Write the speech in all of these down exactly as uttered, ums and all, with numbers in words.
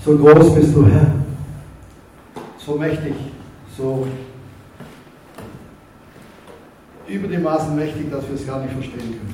So groß bist du, Herr, so mächtig, so über die Maßen mächtig, dass wir es gar nicht verstehen können.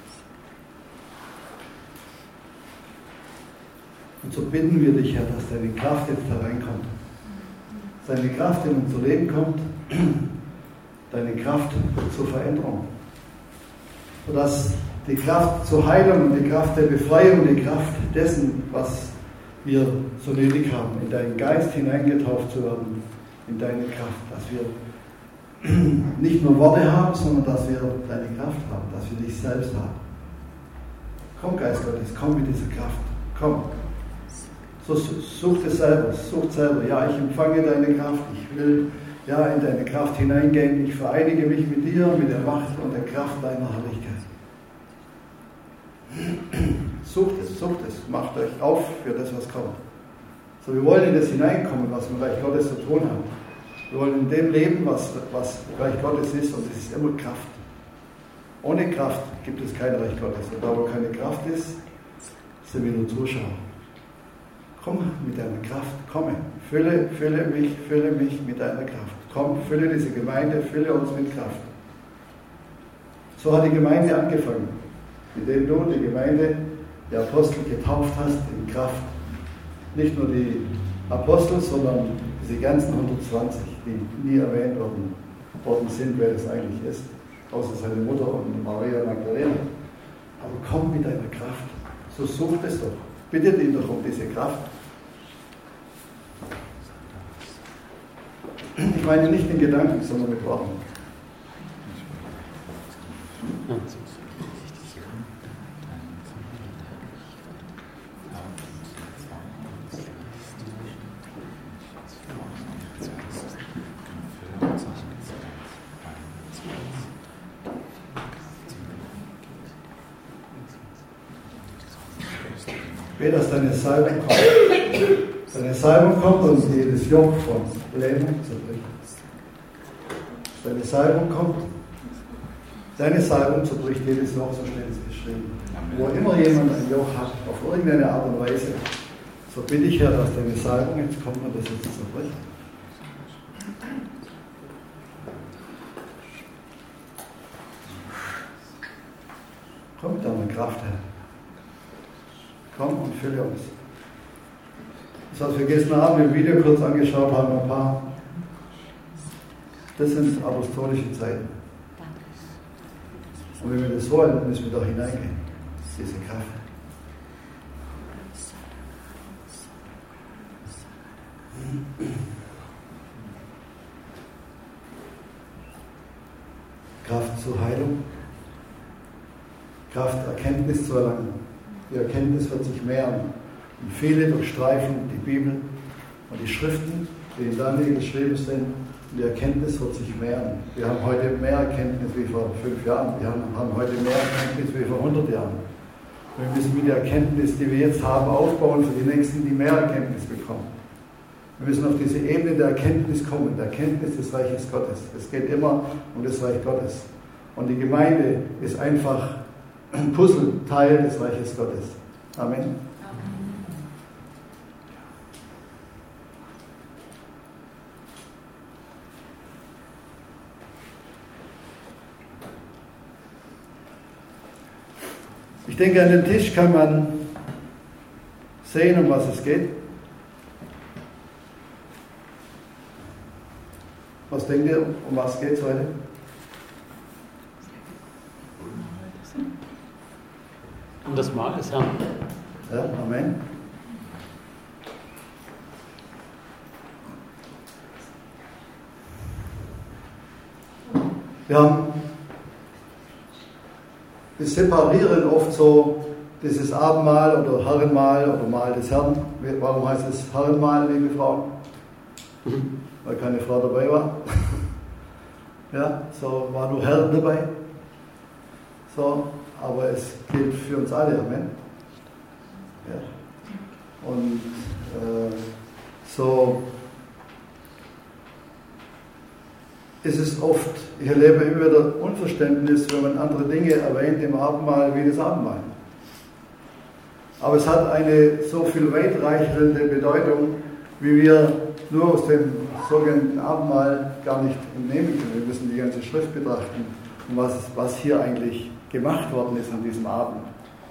Und so bitten wir dich, Herr, dass deine Kraft jetzt hereinkommt. Deine Kraft in unser Leben kommt, deine Kraft zur Veränderung. Sodass die Kraft zur Heilung und die Kraft der Befreiung, die Kraft dessen, was wir so nötig haben, in deinen Geist hineingetauft zu werden, in deine Kraft, dass wir nicht nur Worte haben, sondern dass wir deine Kraft haben, dass wir dich selbst haben. Komm, Geist Gottes, komm mit dieser Kraft, komm. So such es selber, such selber. Ja, ich empfange deine Kraft, ich will ja in deine Kraft hineingehen, ich vereinige mich mit dir, mit der Macht und der Kraft deiner Herrlichkeit. Sucht es, sucht es, macht euch auf für das, was kommt. So, wir wollen in das hineinkommen, was mit Reich Gottes zu tun hat. Wir wollen in dem leben, was, was Reich Gottes ist, und es ist immer Kraft. Ohne Kraft gibt es kein Reich Gottes. Und da, wo keine Kraft ist, sind wir nur Zuschauer. Komm mit deiner Kraft, komme, fülle, fülle mich, fülle mich mit deiner Kraft. Komm, fülle diese Gemeinde, fülle uns mit Kraft. So hat die Gemeinde angefangen, indem du die Gemeinde, die Apostel getauft hast in Kraft. Nicht nur die Apostel, sondern diese ganzen hundertzwanzig, die nie erwähnt worden, worden sind, wer das eigentlich ist, außer seine Mutter und Maria Magdalena. Aber komm mit deiner Kraft, so sucht es doch. Bittet ihn doch um diese Kraft. Ich meine nicht in Gedanken, sondern mit Worten. Bete, dass deine Salbung kommt. Deine Salbung kommt und jedes Joch von Lähmung zerbricht. Deine Salbung kommt. Deine Salbung zerbricht jedes Joch, so steht es geschrieben. Wo immer jemand ein Joch hat, auf irgendeine Art und Weise, so bitte ich, Herr, dass deine Salbung jetzt kommt und das jetzt zerbricht. Komm mit deiner Kraft, Herr. Komm und fülle uns. Das, was wir gestern Abend im Video kurz angeschaut haben, ein paar, das sind apostolische Zeiten. Und wenn wir das wollen, müssen wir da hineingehen. Diese Kraft. Kraft zur Heilung. Kraft, Erkenntnis zu erlangen. Die Erkenntnis wird sich mehren. Und viele durchstreifen die Bibel und die Schriften, die in Daniel geschrieben sind. Und die Erkenntnis wird sich mehren. Wir haben heute mehr Erkenntnis wie vor fünf Jahren. Wir haben, haben heute mehr Erkenntnis wie vor hundert Jahren. Und wir müssen mit der Erkenntnis, die wir jetzt haben, aufbauen für die Nächsten, die mehr Erkenntnis bekommen. Wir müssen auf diese Ebene der Erkenntnis kommen, der Erkenntnis des Reiches Gottes. Es geht immer um das Reich Gottes. Und die Gemeinde ist einfach ein Puzzleteil des Reiches Gottes. Amen. Amen. Ich denke, an den Tisch kann man sehen, um was es geht. Was denkt ihr, um was geht es heute? Um das Mahl des Herrn. Ja, Amen. Wir haben, wir separieren oft so dieses Abendmahl oder Herrenmahl oder Mahl des Herrn. Warum heißt es Herrenmahl, liebe Frauen? Weil keine Frau dabei war. Ja, so war nur Herr dabei. So, aber es gilt für uns alle, Amen. Ja. Und äh, so ist es oft, ich erlebe immer wieder Unverständnis, wenn man andere Dinge erwähnt im Abendmahl wie das Abendmahl. Aber es hat eine so viel weitreichende Bedeutung, wie wir nur aus dem sogenannten Abendmahl gar nicht entnehmen können. Wir müssen die ganze Schrift betrachten und was, was hier eigentlich gemacht worden ist an diesem Abend.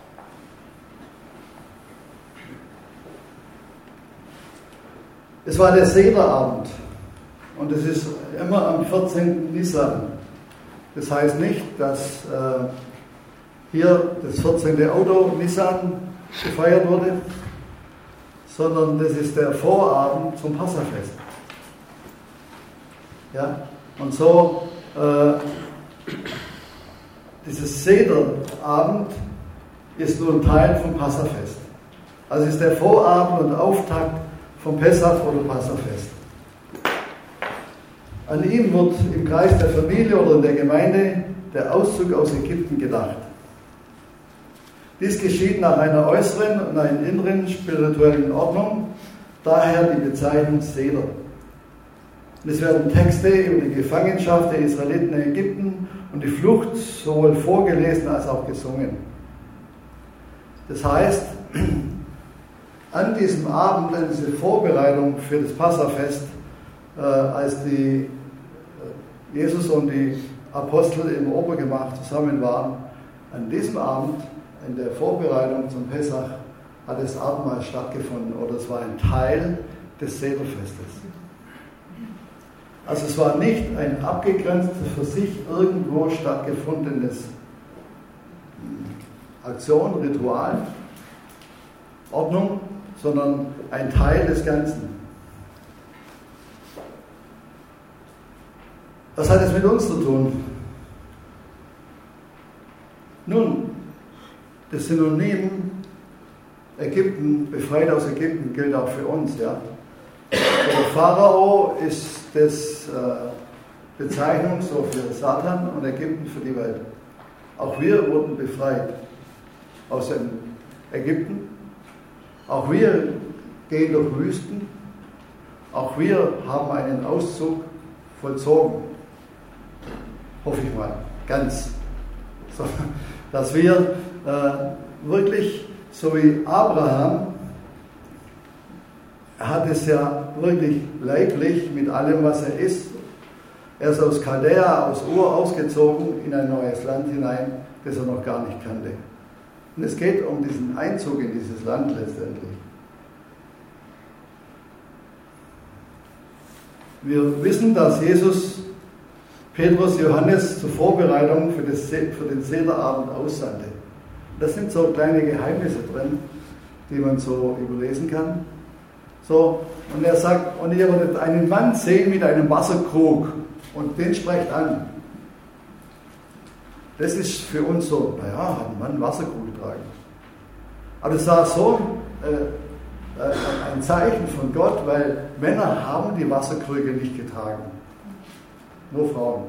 Es war der Sederabend und es ist immer am vierzehnten Nisan. Das heißt nicht, dass äh, hier das vierzehnte Auto Nisan gefeiert wurde, sondern das ist der Vorabend zum Passafest. Ja? Und so, äh, dieses Sederabend ist nur ein Teil vom Passafest. Also es ist der Vorabend und Auftakt vom Pessach oder Passafest. An ihm wird im Kreis der Familie oder in der Gemeinde der Auszug aus Ägypten gedacht. Dies geschieht nach einer äußeren und einer inneren spirituellen Ordnung, daher die Bezeichnung Seder. Und es werden Texte über die Gefangenschaft der Israeliten in Ägypten und die Flucht sowohl vorgelesen als auch gesungen. Das heißt, an diesem Abend, an diese Vorbereitung für das Passafest, äh, als die äh, Jesus und die Apostel im Obergemach zusammen waren, an diesem Abend, in der Vorbereitung zum Pessach, hat das Abendmahl stattgefunden oder es war ein Teil des Sederfestes. Also es war nicht ein abgegrenztes, für sich irgendwo stattgefundenes Aktion, Ritual, Ordnung, sondern ein Teil des Ganzen. Was hat es mit uns zu tun? Nun, das Synonym Ägypten, befreit aus Ägypten, gilt auch für uns. Ja? Der Pharao ist das äh, Bezeichnung so für Satan und Ägypten für die Welt. Auch wir wurden befreit aus dem Ägypten. Auch wir gehen durch Wüsten. Auch wir haben einen Auszug vollzogen. Hoffe ich mal, ganz. So, dass wir äh, wirklich, so wie Abraham, er hat es ja wirklich leiblich mit allem, was er ist. Er ist aus Chaldea, aus Ur ausgezogen in ein neues Land hinein, das er noch gar nicht kannte. Und es geht um diesen Einzug in dieses Land letztendlich. Wir wissen, dass Jesus Petrus, Johannes zur Vorbereitung für, das, für den Sederabend aussandte. Da sind so kleine Geheimnisse drin, die man so überlesen kann. So, und er sagt, und ihr werdet einen Mann sehen mit einem Wasserkrug und den sprecht an. Das ist für uns so, naja, hat ein Mann einen Wasserkrug getragen. Aber das war so äh, äh, ein Zeichen von Gott, weil Männer haben die Wasserkrüge nicht getragen. Nur Frauen.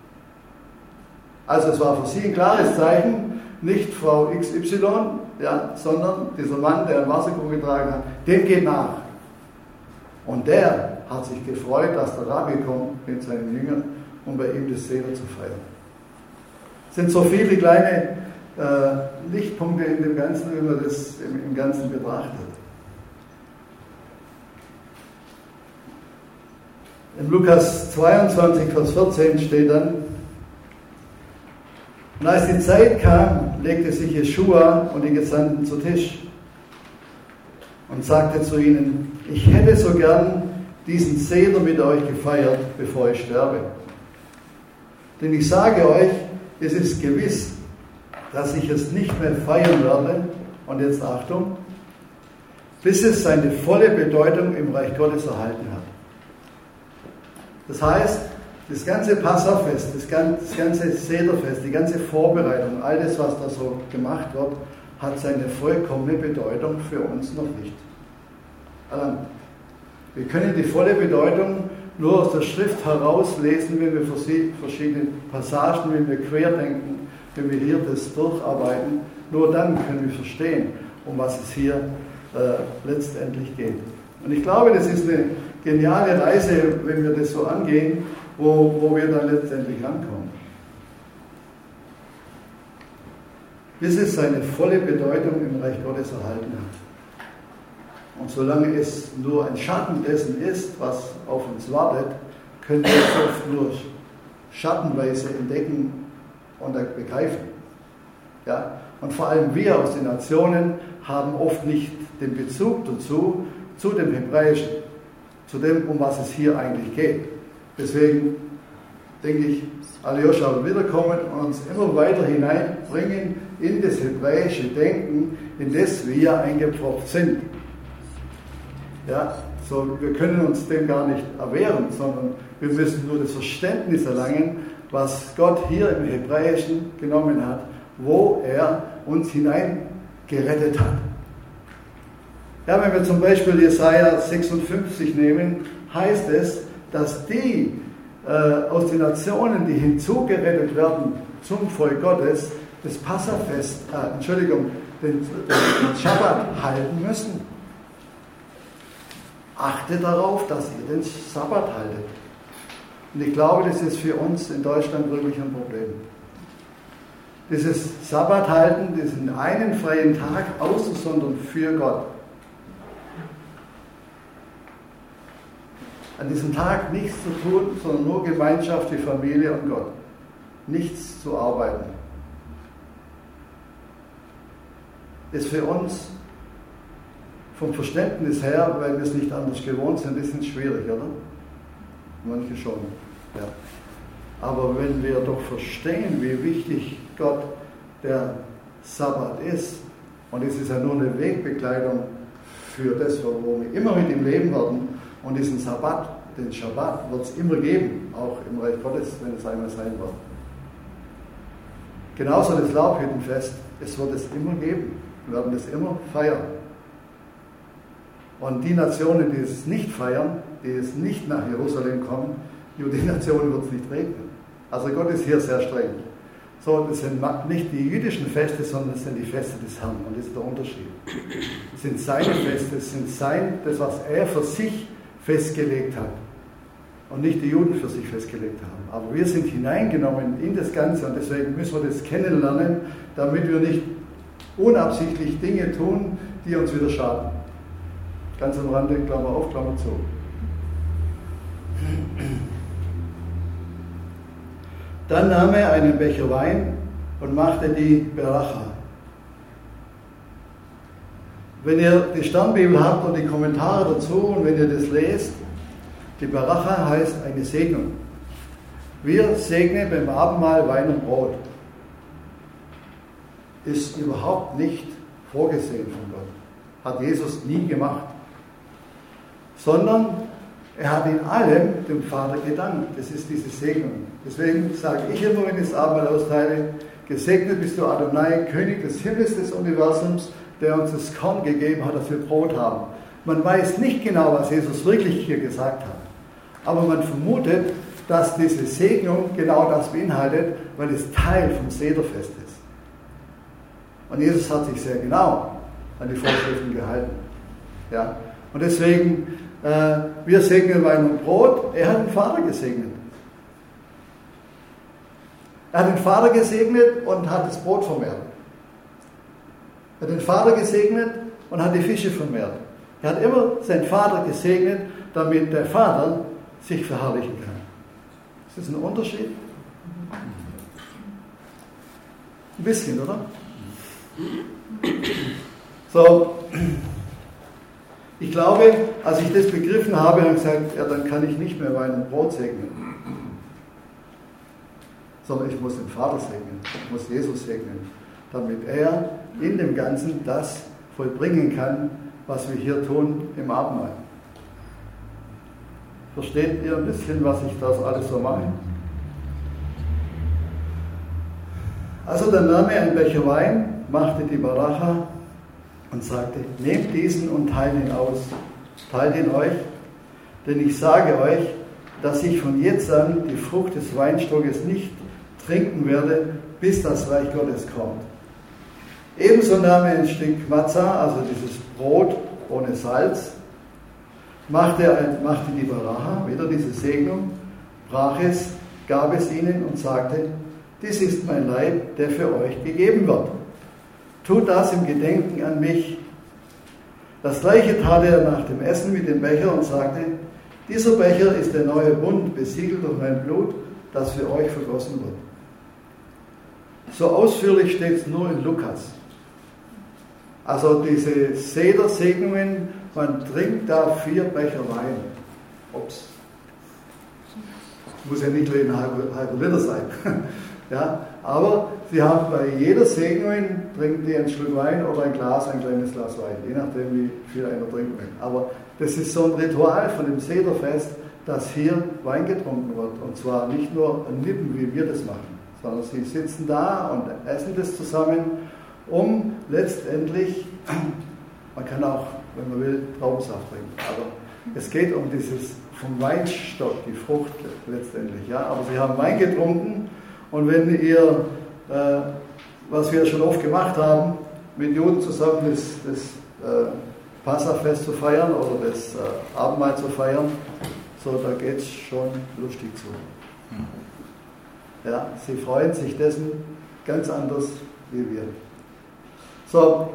Also es war für sie ein klares Zeichen, nicht Frau X Y, ja, sondern dieser Mann, der einen Wasserkrug getragen hat, dem geht nach. Und der hat sich gefreut, dass der Rabbi kommt mit seinen Jüngern, um bei ihm das Seder zu feiern. Es sind so viele kleine äh, Lichtpunkte in dem Ganzen, wenn man das im, im Ganzen betrachtet. In Lukas zweiundzwanzig, Vers vierzehn steht dann: Und als die Zeit kam, legte sich Jeschua und die Gesandten zu Tisch und sagte zu ihnen: Ich hätte so gern diesen Seder mit euch gefeiert, bevor ich sterbe. Denn ich sage euch, es ist gewiss, dass ich es nicht mehr feiern werde, und jetzt Achtung, bis es seine volle Bedeutung im Reich Gottes erhalten hat. Das heißt, das ganze Passafest, das ganze Sederfest, die ganze Vorbereitung, alles, was da so gemacht wird, hat seine vollkommene Bedeutung für uns noch nicht erlangt. Wir können die volle Bedeutung nur aus der Schrift herauslesen, wenn wir verschiedene Passagen, wenn wir querdenken, wenn wir hier das durcharbeiten. Nur dann können wir verstehen, um was es hier äh, letztendlich geht. Und ich glaube, das ist eine geniale Reise, wenn wir das so angehen, wo, wo wir dann letztendlich ankommen. bis es seine volle Bedeutung im Reich Gottes erhalten hat. Und solange es nur ein Schatten dessen ist, was auf uns wartet, können wir es oft nur schattenweise entdecken und begreifen. Ja? Und vor allem wir aus den Nationen haben oft nicht den Bezug dazu, zu dem Hebräischen, zu dem, um was es hier eigentlich geht. Deswegen denke ich, Aljoscha wird wiederkommen und uns immer weiter hineinbringen in das hebräische Denken, in das wir eingepfropft sind. Ja, so, wir können uns dem gar nicht erwehren, sondern wir müssen nur das Verständnis erlangen, was Gott hier im Hebräischen genommen hat, wo er uns hineingerettet hat. Ja, wenn wir zum Beispiel Jesaja sechsundfünfzig nehmen, heißt es, dass die äh, aus den Nationen, die hinzugerettet werden zum Volk Gottes, das Passafest, äh, Entschuldigung, den, den Schabbat halten müssen. Achtet darauf, dass ihr den Sabbat haltet. Und ich glaube, das ist für uns in Deutschland wirklich ein Problem. Dieses Sabbat halten, diesen einen freien Tag auszusondern für Gott. An diesem Tag nichts zu tun, sondern nur Gemeinschaft, die Familie und Gott. Nichts zu arbeiten. Ist für uns vom Verständnis her, weil wir es nicht anders gewohnt sind, ein bisschen schwierig, oder? Manche schon, ja. Aber wenn wir doch verstehen, wie wichtig Gott der Sabbat ist, und es ist ja nur eine Wegbegleitung für das, wo wir immer mit ihm leben werden, und diesen Sabbat, den Schabbat, wird es immer geben, auch im Reich Gottes, wenn es einmal sein wird. Genauso das Laubhüttenfest, es wird es immer geben. Wir werden es immer feiern. Und die Nationen, die es nicht feiern, die es nicht nach Jerusalem kommen, über die Nationen wird es nicht regnen. Also Gott ist hier sehr streng. So, das sind nicht die jüdischen Feste, sondern es sind die Feste des Herrn. Und das ist der Unterschied. Es sind seine Feste, es sind sein, das, was er für sich festgelegt hat. Und nicht die Juden für sich festgelegt haben. Aber wir sind hineingenommen in das Ganze und deswegen müssen wir das kennenlernen, damit wir nicht unabsichtlich Dinge tun, die uns wieder schaden. Ganz am Rande, Klammer auf, Klammer zu. Dann nahm er einen Becher Wein und machte die Beracha. Wenn ihr die Sternbibel habt und die Kommentare dazu und wenn ihr das lest, die Beracha heißt eine Segnung. Wir segnen beim Abendmahl Wein und Brot. Ist überhaupt nicht vorgesehen von Gott. Hat Jesus nie gemacht. Sondern er hat in allem dem Vater gedankt. Das ist diese Segnung. Deswegen sage ich immer, wenn ich das Abendmahl austeile, gesegnet bist du Adonai, König des Himmels, des Universums, der uns das Korn gegeben hat, dass wir Brot haben. Man weiß nicht genau, was Jesus wirklich hier gesagt hat. Aber man vermutet, dass diese Segnung genau das beinhaltet, weil es Teil vom Sederfest ist. Und Jesus hat sich sehr genau an die Vorschriften gehalten. Ja? Und deswegen, äh, wir segnen Wein und Brot, er hat den Vater gesegnet. Er hat den Vater gesegnet und hat das Brot vermehrt. Er hat den Vater gesegnet und hat die Fische vermehrt. Er hat immer seinen Vater gesegnet, damit der Vater sich verherrlichen kann. Ist das ein Unterschied? Ein bisschen, oder? So, ich glaube, als ich das begriffen habe, habe ich gesagt, ja, dann kann ich nicht mehr Wein und Brot segnen. Sondern ich muss den Vater segnen, ich muss Jesus segnen, damit er in dem Ganzen das vollbringen kann, was wir hier tun im Abendmahl. Versteht ihr ein bisschen, was ich das alles so mache? Also dann nahm er einen Becher Wein, machte die Beracha und sagte, nehmt diesen und teilt ihn aus, teilt ihn euch, denn ich sage euch, dass ich von jetzt an die Frucht des Weinstockes nicht trinken werde, bis das Reich Gottes kommt. Ebenso nahm er ein Stück Matzah, also dieses Brot ohne Salz, machte, er, machte die Beracha, wieder diese Segnung, brach es, gab es ihnen und sagte, dies ist mein Leib, der für euch gegeben wird. tut das im Gedenken an mich. Das gleiche tat er nach dem Essen mit dem Becher und sagte, dieser Becher ist der neue Bund, besiegelt durch mein Blut, das für euch vergossen wird. So ausführlich steht es nur in Lukas. Also diese Sedersegnungen, man trinkt da vier Becher Wein. Ups. Muss ja nicht ein halber, halber Liter sein. Ja, aber sie haben bei jeder Segnung, trinken die einen Schluck Wein oder ein Glas, ein kleines Glas Wein, je nachdem wie viel einer trinken will. Aber das ist so ein Ritual von dem Sederfest, dass hier Wein getrunken wird. Und zwar nicht nur an Nippen, wie wir das machen, sondern sie sitzen da und essen das zusammen, um letztendlich, man kann auch, wenn man will, Traubensaft trinken. Aber es geht um dieses vom Weinstock, die Frucht letztendlich. Ja? Aber sie haben Wein getrunken. Und wenn ihr, äh, was wir schon oft gemacht haben, mit Juden zusammen das, das äh, Passachfest zu feiern oder das äh, Abendmahl zu feiern, so da geht es schon lustig zu. Ja, sie freuen sich dessen ganz anders wie wir. So.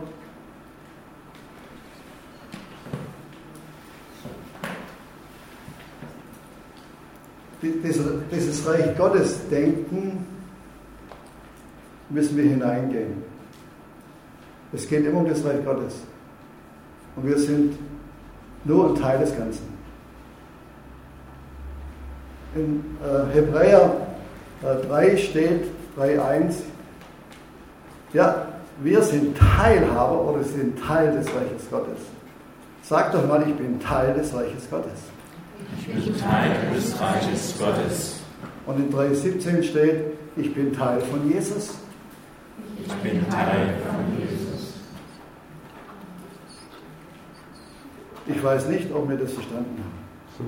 Dieses Reich Gottes Denken müssen wir hineingehen. Es geht immer um das Reich Gottes. Und wir sind nur ein Teil des Ganzen. In äh, Hebräer äh, drei steht, drei eins, ja, wir sind Teilhaber oder sind Teil des Reiches Gottes. Sag doch mal, ich bin Teil des Reiches Gottes. Ich bin Teil des Reiches Gottes. Und in drei siebzehn steht, ich bin Teil von Jesus. Ich bin Teil von Jesus. Ich weiß nicht, ob wir das verstanden haben.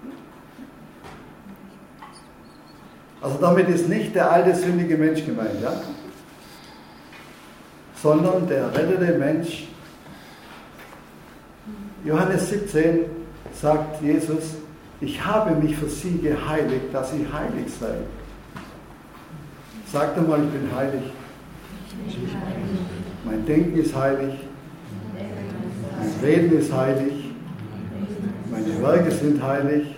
Also damit ist nicht der alte, sündige Mensch gemeint, ja? Sondern der rettete Mensch. Johannes siebzehn sagt Jesus, ich habe mich für sie geheiligt, dass sie heilig seien. Sag doch mal, ich bin heilig. Mein Denken ist heilig. Mein Reden ist heilig. Meine Werke sind heilig.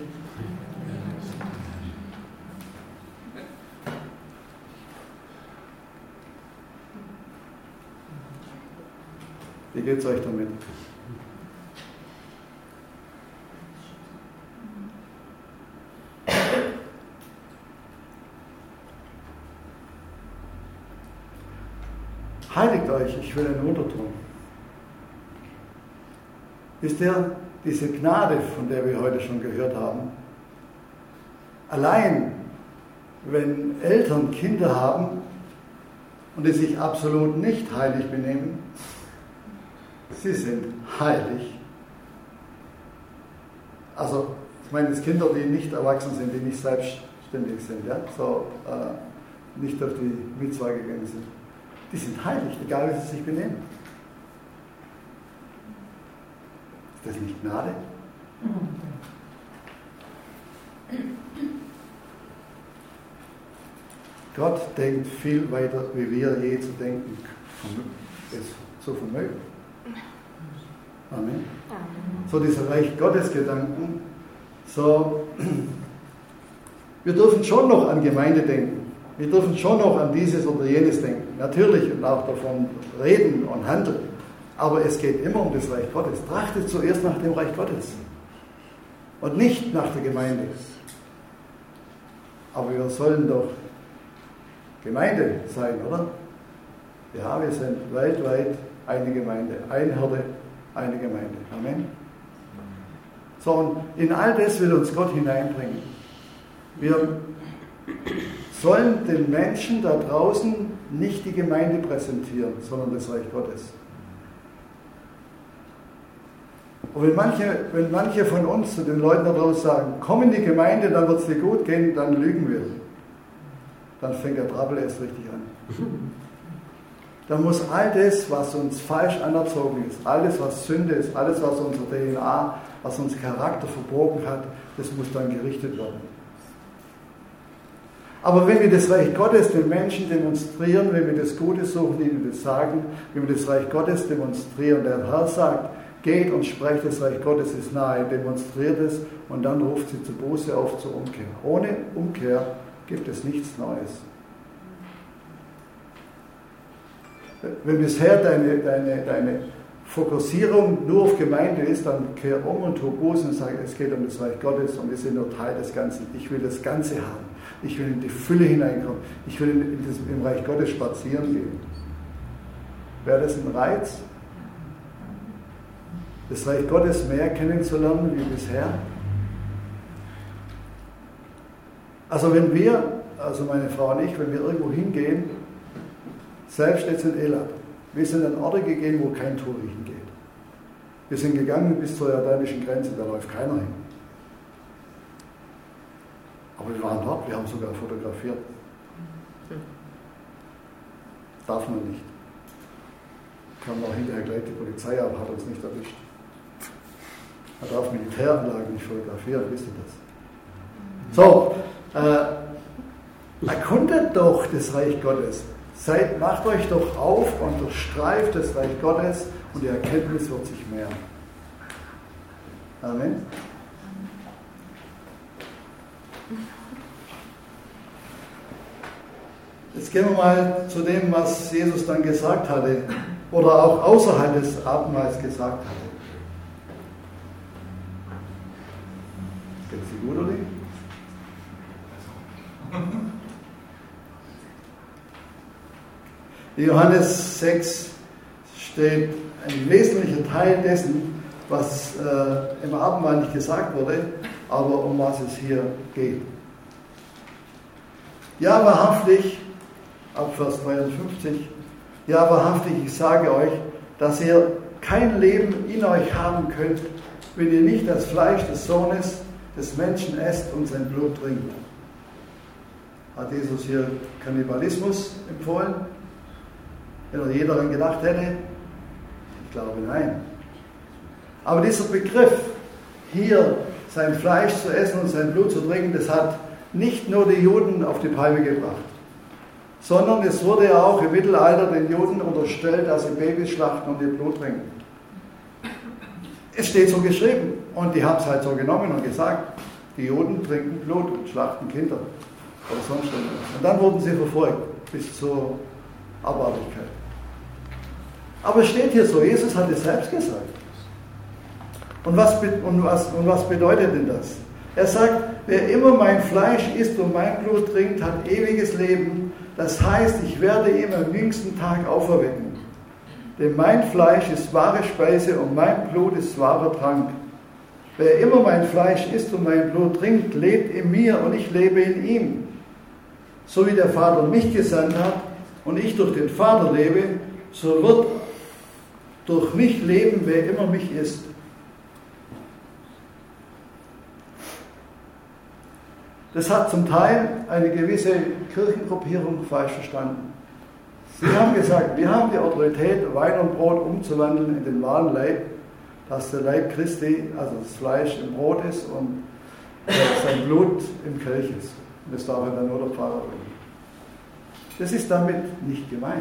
Wie geht es euch damit? Heiligt euch, ich will einen Unterton. Wisst ihr, diese Gnade, von der wir heute schon gehört haben, allein wenn Eltern Kinder haben und die sich absolut nicht heilig benehmen, sie sind heilig. Also, ich meine, es Kinder, die nicht erwachsen sind, die nicht selbstständig sind, ja, so äh, nicht durch die Mitzwa gegangen sind. Die sind heilig, egal wie sie sich benehmen. Ist das nicht Gnade? Gott denkt viel weiter, wie wir je zu denken ist so vermögen. Amen. So dieser Reich Gottes Gedanken, so, wir dürfen schon noch an Gemeinde denken. Wir dürfen schon noch an dieses oder jenes denken. Natürlich und auch davon reden und handeln. Aber es geht immer um das Reich Gottes. Trachtet zuerst nach dem Reich Gottes. Und nicht nach der Gemeinde. Aber wir sollen doch Gemeinde sein, oder? Ja, wir sind weltweit eine Gemeinde. Eine Herde, eine Gemeinde. Amen. So, und in all das will uns Gott hineinbringen. Wir sollen den Menschen da draußen nicht die Gemeinde präsentieren, sondern das Reich Gottes. Und wenn manche, wenn manche von uns zu den Leuten da draußen sagen, komm in die Gemeinde, dann wird es dir gut gehen, dann lügen wir. Dann fängt der Trouble erst richtig an. Dann muss all das, was uns falsch anerzogen ist, alles, was Sünde ist, alles, was unsere D N A, was unser Charakter verbogen hat, das muss dann gerichtet werden. Aber wenn wir das Reich Gottes den Menschen demonstrieren, wenn wir das Gute suchen, ihnen das sagen, wenn wir das Reich Gottes demonstrieren, der Herr sagt, geht und sprecht, das Reich Gottes ist nahe, demonstriert es und dann ruft sie zur Buße auf, zur Umkehr. Ohne Umkehr gibt es nichts Neues. Wenn bisher deine, deine, deine Fokussierung nur auf Gemeinde ist, dann kehr um und tu Buße und sag, es geht um das Reich Gottes und wir sind nur Teil des Ganzen. Ich will das Ganze haben. Ich will in die Fülle hineinkommen. Ich will in, in das, im Reich Gottes spazieren gehen. Wäre das ein Reiz? Das Reich Gottes mehr kennenzulernen wie bisher? Also wenn wir, also meine Frau und ich, wenn wir irgendwo hingehen, selbst jetzt in Elat, wir sind an Orte gegangen, wo kein Touri hingeht. Wir sind gegangen bis zur jordanischen Grenze, da läuft keiner hin. Aber wir waren dort, wir haben sogar fotografiert. Darf man nicht. Kam auch hinterher gleich die Polizei, aber hat uns nicht erwischt. Man darf Militäranlagen nicht fotografieren, wisst ihr das? So, äh, erkundet doch das Reich Gottes. Seid, macht euch doch auf und durchstreift das Reich Gottes und die Erkenntnis wird sich mehren. Amen. Jetzt gehen wir mal zu dem, was Jesus dann gesagt hatte oder auch außerhalb des Abendmahls gesagt hatte. Geht's dir gut, oder? In Johannes sechs steht ein wesentlicher Teil dessen, was äh, im Abendmahl nicht gesagt wurde, aber um was es hier geht. Ja, wahrhaftig, ab Vers dreiundfünfzig, ja, wahrhaftig, ich sage euch, dass ihr kein Leben in euch haben könnt, wenn ihr nicht das Fleisch des Sohnes des Menschen esst und sein Blut trinkt. Hat Jesus hier Kannibalismus empfohlen? Wenn jeder daran gedacht hätte? Ich glaube, nein. Aber dieser Begriff, hier sein Fleisch zu essen und sein Blut zu trinken, das hat nicht nur die Juden auf die Palme gebracht, sondern es wurde ja auch im Mittelalter den Juden unterstellt, dass sie Babys schlachten und ihr Blut trinken. Es steht so geschrieben und die haben es halt so genommen und gesagt, die Juden trinken Blut und schlachten Kinder oder sonst irgendwas. Und dann wurden sie verfolgt bis zur Abartigkeit. Aber es steht hier so, Jesus hat es selbst gesagt. Und was, und, was, und was bedeutet denn das? Er sagt, wer immer mein Fleisch isst und mein Blut trinkt, hat ewiges Leben. Das heißt, ich werde ihn am jüngsten Tag auferwecken. Denn mein Fleisch ist wahre Speise und mein Blut ist wahrer Trank. Wer immer mein Fleisch isst und mein Blut trinkt, lebt in mir und ich lebe in ihm. So wie der Vater mich gesandt hat und ich durch den Vater lebe, so wird durch mich leben, wer immer mich isst. Das hat zum Teil eine gewisse Kirchengruppierung falsch verstanden. Sie haben gesagt, wir haben die Autorität, Wein und Brot umzuwandeln in den wahren Leib, dass der Leib Christi, also das Fleisch im Brot ist und sein Blut im Kelch ist. Und das darf dann nur der Pfarrer bringen. Das ist damit nicht gemeint.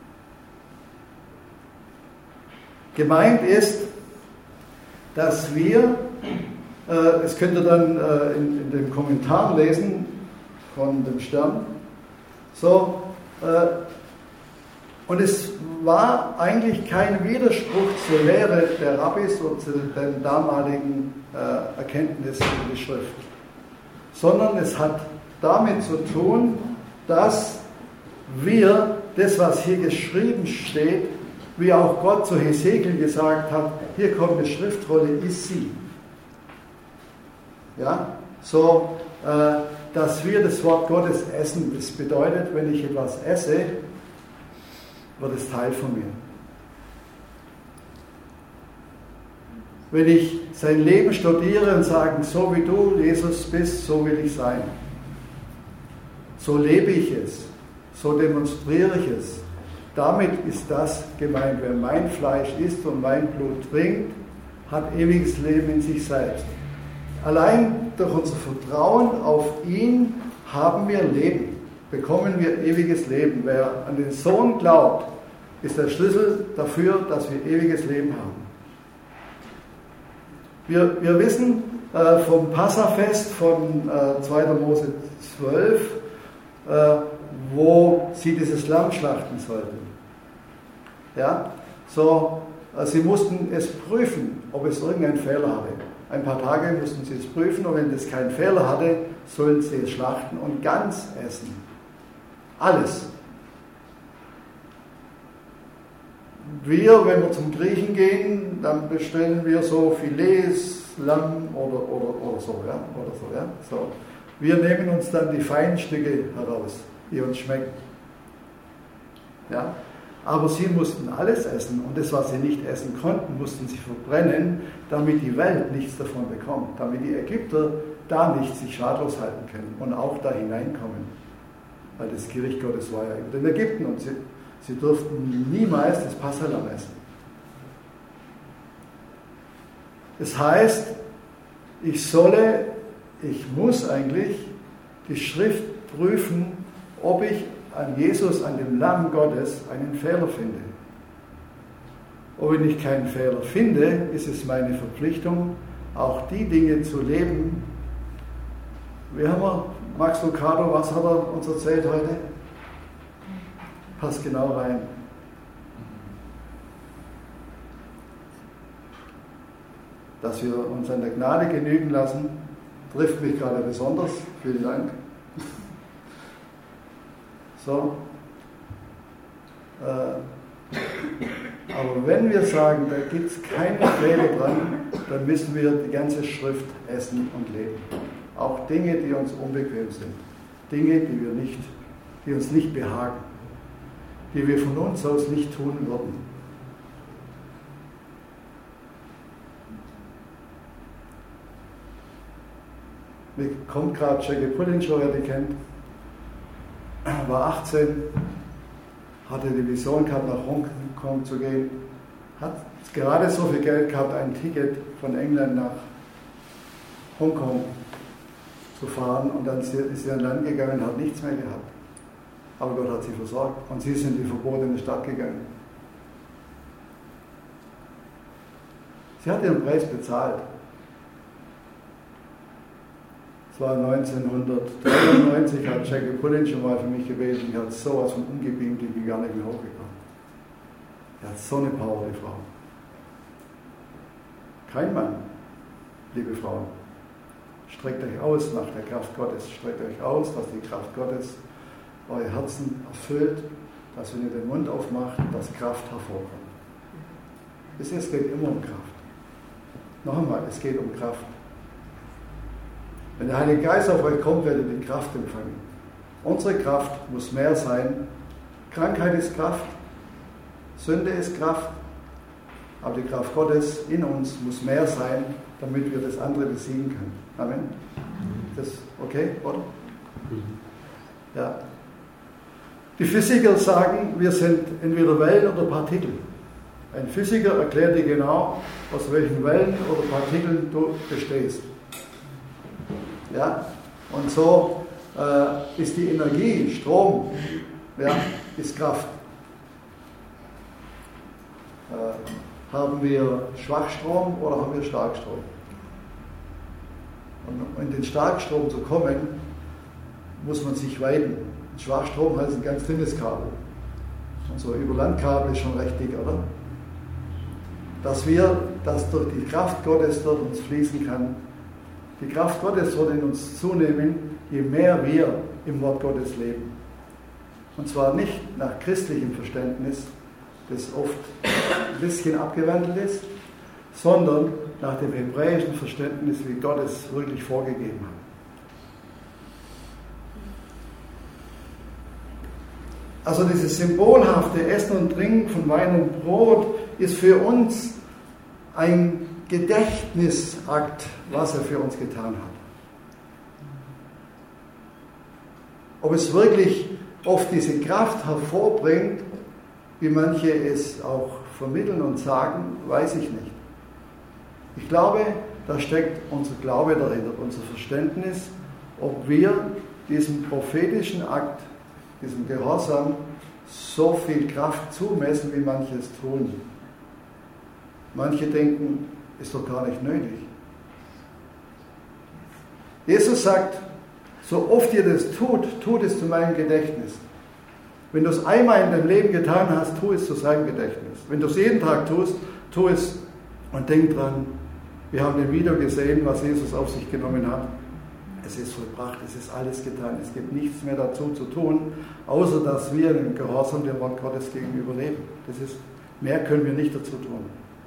Gemeint ist, dass wir, äh, das könnt ihr dann äh, in, in dem Kommentar lesen von dem Stern, so, äh, und es war eigentlich kein Widerspruch zur Lehre der Rabbis und zu der damaligen äh, Erkenntnis in der Schrift, sondern es hat damit zu tun, dass wir das, was hier geschrieben steht, wie auch Gott zu Hesekiel gesagt hat, hier kommt eine Schriftrolle, ist sie. Ja, so, äh, dass wir das Wort Gottes essen, das bedeutet, wenn ich etwas esse, wird es Teil von mir. Wenn ich sein Leben studiere und sage, so wie du, Jesus, bist, so will ich sein. So lebe ich es, so demonstriere ich es. Damit ist das gemeint. Wer mein Fleisch isst und mein Blut trinkt, hat ewiges Leben in sich selbst. Allein durch unser Vertrauen auf ihn haben wir Leben. bekommen wir ewiges Leben. Wer an den Sohn glaubt, ist der Schlüssel dafür, dass wir ewiges Leben haben. Wir, wir wissen äh, vom Passafest von äh, zweiter Mose zwölf, äh, wo sie dieses Lamm schlachten sollten. Ja? So, äh, sie mussten es prüfen, ob es irgendeinen Fehler hatte. Ein paar Tage mussten sie es prüfen und wenn es keinen Fehler hatte, sollen sie es schlachten und ganz essen. Alles. Wir, wenn wir zum Griechen gehen, dann bestellen wir so Filets, Lamm oder, oder, oder so, ja, oder so, ja. So. Wir nehmen uns dann die feinen Stücke heraus, die uns schmecken. Ja. Aber sie mussten alles essen und das, was sie nicht essen konnten, mussten sie verbrennen, damit die Welt nichts davon bekommt, damit die Ägypter da nicht sich schadlos halten können und auch da hineinkommen. Weil das Gericht Gottes war ja in Ägypten und sie, sie durften niemals das Passahlamm essen. Das heißt, ich solle, ich muss eigentlich die Schrift prüfen, ob ich an Jesus, an dem Lamm Gottes, einen Fehler finde. Und wenn ich keinen Fehler finde, ist es meine Verpflichtung, auch die Dinge zu leben. Wie haben wir, Max Lucado, was hat er uns erzählt heute? Passt genau rein. Dass wir uns an der Gnade genügen lassen, trifft mich gerade besonders. Vielen Dank. So. Äh, aber wenn wir sagen, da gibt es keine Fehler dran, dann müssen wir die ganze Schrift essen und leben. Auch Dinge, die uns unbequem sind. Dinge, die, wir nicht, die uns nicht behagen. Die wir von uns aus nicht tun würden. Mir kommt gerade Jackie Pullinger, wer die kennt, war achtzehn, hatte die Vision gehabt, nach Hongkong zu gehen, hat gerade so viel Geld gehabt, ein Ticket von England nach Hongkong zu fahren und dann ist sie in ein Land gegangen und hat nichts mehr gehabt. Aber Gott hat sie versorgt und sie sind in die verbotene Stadt gegangen. Sie hat ihren Preis bezahlt. Es war neunzehnhundertdreiundneunzig, hat Jackie Pullinger mal für mich gebeten, ich hatte sowas von umgebeamt, ich bin gar nicht mehr hochgekommen. Er hat so eine Power, die Frau. Kein Mann, liebe Frauen. Streckt euch aus nach der Kraft Gottes. Streckt euch aus, dass die Kraft Gottes eure Herzen erfüllt, dass wenn ihr den Mund aufmacht, dass Kraft hervorkommt. Es geht immer um Kraft. Noch einmal, es geht um Kraft. Wenn der Heilige Geist auf euch kommt, werdet ihr die Kraft empfangen. Unsere Kraft muss mehr sein. Krankheit ist Kraft, Sünde ist Kraft, aber die Kraft Gottes in uns muss mehr sein, damit wir das andere besiegen können. Amen. Das okay, oder? Ja. Die Physiker sagen, wir sind entweder Wellen oder Partikel. Ein Physiker erklärt dir genau, aus welchen Wellen oder Partikeln du bestehst. Ja? Und so äh, ist die Energie, Strom, ja, ist Kraft. Äh, haben wir Schwachstrom oder haben wir Starkstrom? Und um in den Starkstrom zu kommen, muss man sich weiten. Schwachstrom heißt ein ganz dünnes Kabel. Und so Überlandkabel ist schon recht dick, oder? Dass wir, dass durch die Kraft Gottes durch uns fließen kann. Die Kraft Gottes wird in uns zunehmen, je mehr wir im Wort Gottes leben. Und zwar nicht nach christlichem Verständnis, das oft ein bisschen abgewandelt ist, sondern nach dem hebräischen Verständnis, wie Gott es wirklich vorgegeben hat. Also dieses symbolhafte Essen und Trinken von Wein und Brot ist für uns ein Gedächtnisakt, was er für uns getan hat. Ob es wirklich oft diese Kraft hervorbringt, wie manche es auch vermitteln und sagen, weiß ich nicht. Ich glaube, da steckt unser Glaube dahinter, unser Verständnis, ob wir diesen prophetischen Akt diesem Gehorsam so viel Kraft zumessen, wie manche es tun. Manche denken, ist doch gar nicht nötig. Jesus sagt, so oft ihr das tut, tut es zu meinem Gedächtnis. Wenn du es einmal in deinem Leben getan hast, tu es zu seinem Gedächtnis. Wenn du es jeden Tag tust, tu es und denk dran, wir haben im Video gesehen, was Jesus auf sich genommen hat. Es ist vollbracht, es ist alles getan. Es gibt nichts mehr dazu zu tun, außer dass wir im Gehorsam dem Wort Gottes gegenüber leben. Das ist, mehr können wir nicht dazu tun.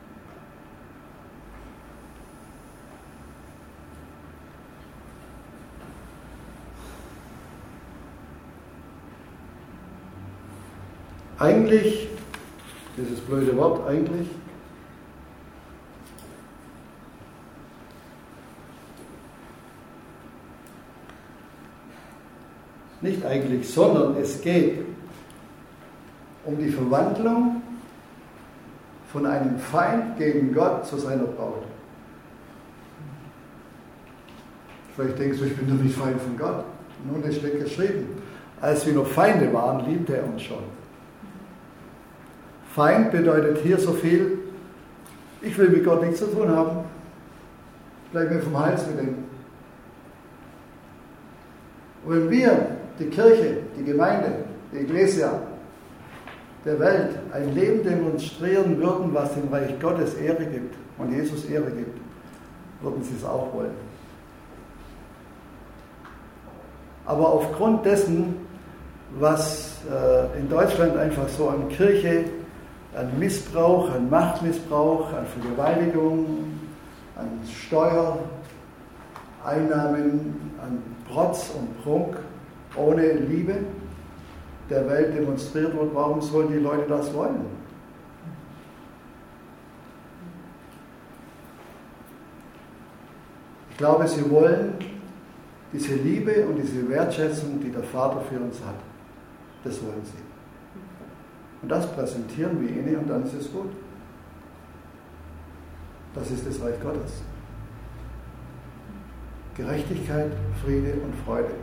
Eigentlich, dieses blöde Wort, eigentlich, nicht eigentlich, sondern es geht um die Verwandlung von einem Feind gegen Gott zu seiner Braut. Vielleicht denkst du, ich bin doch nicht Feind von Gott. Nun, es steht geschrieben, als wir noch Feinde waren, liebte er uns schon. Feind bedeutet hier so viel, ich will mit Gott nichts zu tun haben, bleib mir vom Hals mit dem. Und wenn wir, die Kirche, die Gemeinde, die Ecclesia, der Welt ein Leben demonstrieren würden, was dem Reich Gottes Ehre gibt und Jesus Ehre gibt, würden sie es auch wollen. Aber aufgrund dessen, was äh, in Deutschland einfach so an Kirche, an Missbrauch, an Machtmissbrauch, an Vergewaltigung, an Steuereinnahmen, an Protz und Prunk ohne Liebe der Welt demonstriert wird, warum sollen die Leute das wollen? Ich glaube, sie wollen diese Liebe und diese Wertschätzung, die der Vater für uns hat. Das wollen sie. Und das präsentieren wir ihnen und dann ist es gut. Das ist das Reich Gottes. Gerechtigkeit, Friede und Freude.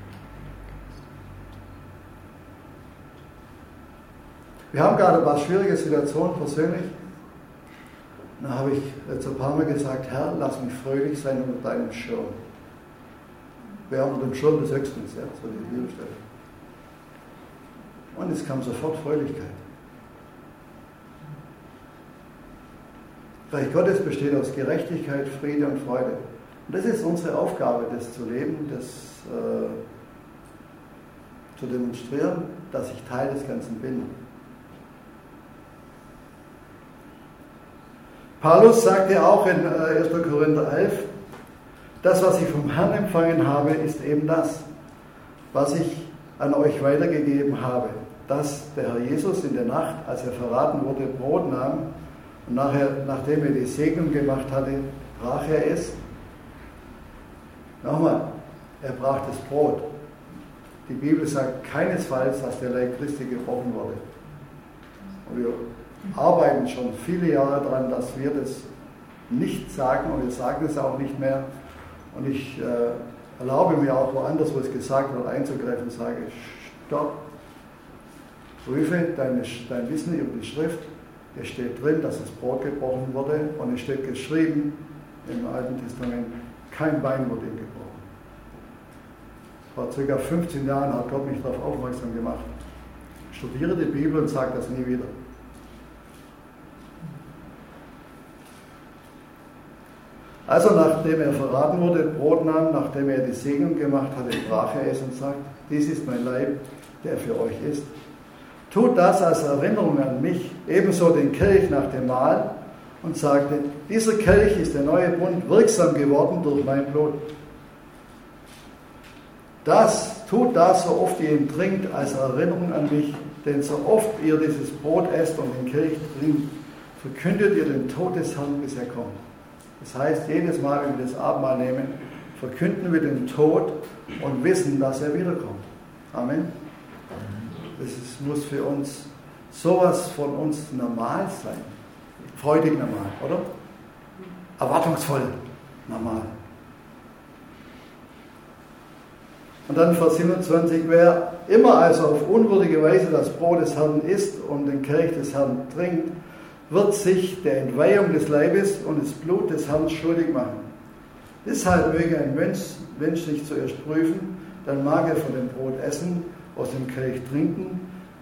Wir haben gerade ein paar schwierige Situationen persönlich. Da habe ich jetzt ein paar Mal gesagt, Herr, lass mich fröhlich sein unter deinem Schirm. Wer unter dem Schirm des Höchsten ist, ja, so die Bibelstelle. Und es kam sofort Fröhlichkeit. Reich Gottes besteht aus Gerechtigkeit, Friede und Freude. Und das ist unsere Aufgabe, das zu leben, das äh, zu demonstrieren, dass ich Teil des Ganzen bin. Paulus sagte auch in erster Korinther elf, das, was ich vom Herrn empfangen habe, ist eben das, was ich an euch weitergegeben habe, dass der Herr Jesus in der Nacht, als er verraten wurde, Brot nahm und nachher, nachdem er die Segnung gemacht hatte, brach er es. Nochmal, er brach das Brot. Die Bibel sagt keinesfalls, dass der Leib Christi gebrochen wurde. Und wir arbeiten schon viele Jahre daran, dass wir das nicht sagen und wir sagen es auch nicht mehr. Und ich äh, erlaube mir auch woanders, wo es gesagt wird, einzugreifen und sage, stopp, prüfe deine, dein Wissen über die Schrift. Es steht drin, dass das Brot gebrochen wurde und es steht geschrieben im Alten Testament, kein Bein wurde ihm gebrochen. Vor ca. fünfzehn Jahren hat Gott mich darauf aufmerksam gemacht. Studiere die Bibel und sage das nie wieder. Also nachdem er verraten wurde, Brot nahm, nachdem er die Segnung gemacht hatte, brach er es und sagt, dies ist mein Leib, der für euch ist. Tut das als Erinnerung an mich, ebenso den Kelch nach dem Mahl und sagte, dieser Kelch ist der neue Bund wirksam geworden durch mein Blut. Das, tut das, so oft ihr ihn trinkt, als Erinnerung an mich, denn so oft ihr dieses Brot esst und den Kelch trinkt, verkündet ihr den Tod des Herrn, bis er kommt. Das heißt, jedes Mal, wenn wir das Abendmahl nehmen, verkünden wir den Tod und wissen, dass er wiederkommt. Amen. Das ist, muss für uns sowas von uns normal sein. Freudig normal, oder? Erwartungsvoll normal. Und dann Vers siebenundzwanzig, wer immer also auf unwürdige Weise das Brot des Herrn isst und den Kelch des Herrn trinkt, wird sich der Entweihung des Leibes und des Blut des Herrn schuldig machen. Deshalb möge ein Mensch, Mensch sich zuerst prüfen, dann mag er von dem Brot essen, aus dem Kelch trinken.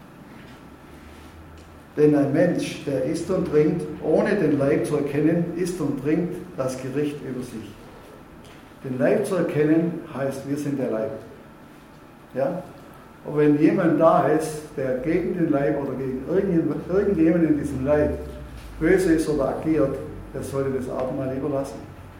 Denn ein Mensch, der isst und trinkt, ohne den Leib zu erkennen, isst und trinkt das Gericht über sich. Den Leib zu erkennen heißt, wir sind der Leib. Ja? Und wenn jemand da ist, der gegen den Leib oder gegen irgendjemanden in diesem Leib böse ist oder agiert, der sollte das Abendmahl lieber lassen.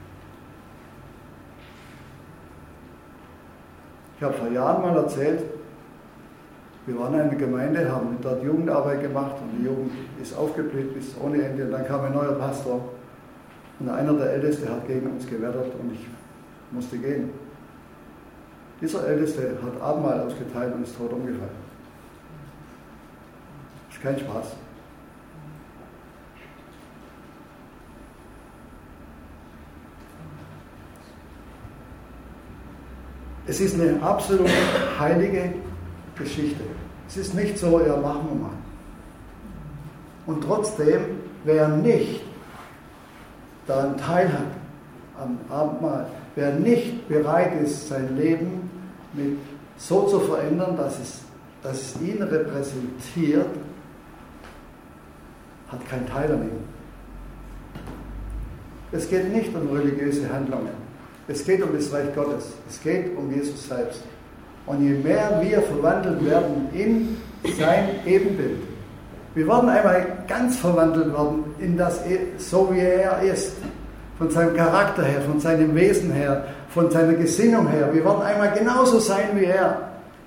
Ich habe vor Jahren mal erzählt, wir waren in einer Gemeinde, haben dort Jugendarbeit gemacht und die Jugend ist aufgeblüht bis ohne Ende. Und dann kam ein neuer Pastor und einer der Ältesten hat gegen uns gewettert und ich musste gehen. Dieser Älteste hat Abendmahl ausgeteilt und ist tot umgefallen. Das ist kein Spaß. Es ist eine absolut heilige Geschichte. Es ist nicht so, ja, machen wir mal. Und trotzdem, wer nicht daran teilhat, am Abendmahl, wer nicht bereit ist, sein Leben mit so zu verändern, dass es, dass es ihn repräsentiert, hat keinen Teil an ihm. Es geht nicht um religiöse Handlungen. Es geht um das Reich Gottes. Es geht um Jesus selbst. Und je mehr wir verwandelt werden in sein Ebenbild, wir werden einmal ganz verwandelt werden in das, so wie er ist, von seinem Charakter her, von seinem Wesen her, von seiner Gesinnung her. Wir werden einmal genauso sein wie er.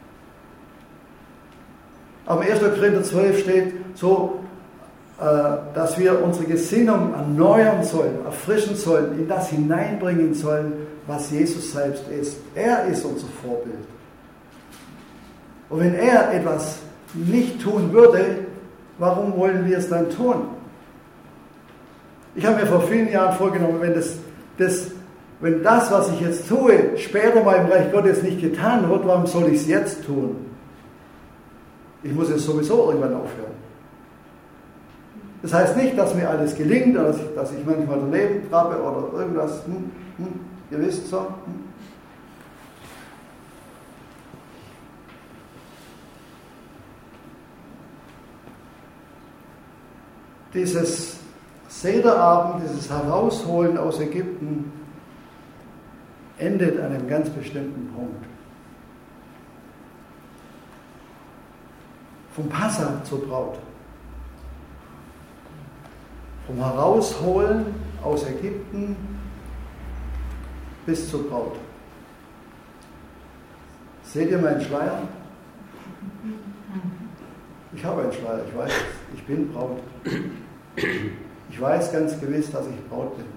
Aber erster Korinther zwölf steht so, dass wir unsere Gesinnung erneuern sollen, erfrischen sollen, in das hineinbringen sollen, was Jesus selbst ist. Er ist unser Vorbild. Und wenn er etwas nicht tun würde, warum wollen wir es dann tun? Ich habe mir vor vielen Jahren vorgenommen, wenn das, das, wenn das, was ich jetzt tue, später mal im Reich Gottes nicht getan wird, warum soll ich es jetzt tun? Ich muss es sowieso irgendwann aufhören. Das heißt nicht, dass mir alles gelingt, oder dass ich, dass ich manchmal daneben trappe oder irgendwas. Hm, hm, ihr wisst so. Hm. Dieses Sederabend, dieses Herausholen aus Ägypten endet an einem ganz bestimmten Punkt. Vom Passa zur Braut. Vom Herausholen aus Ägypten bis zur Braut. Seht ihr meinen Schleier? Ich habe einen Schleier, ich weiß es. Ich bin Braut. Ich weiß ganz gewiss, dass ich Braut bin.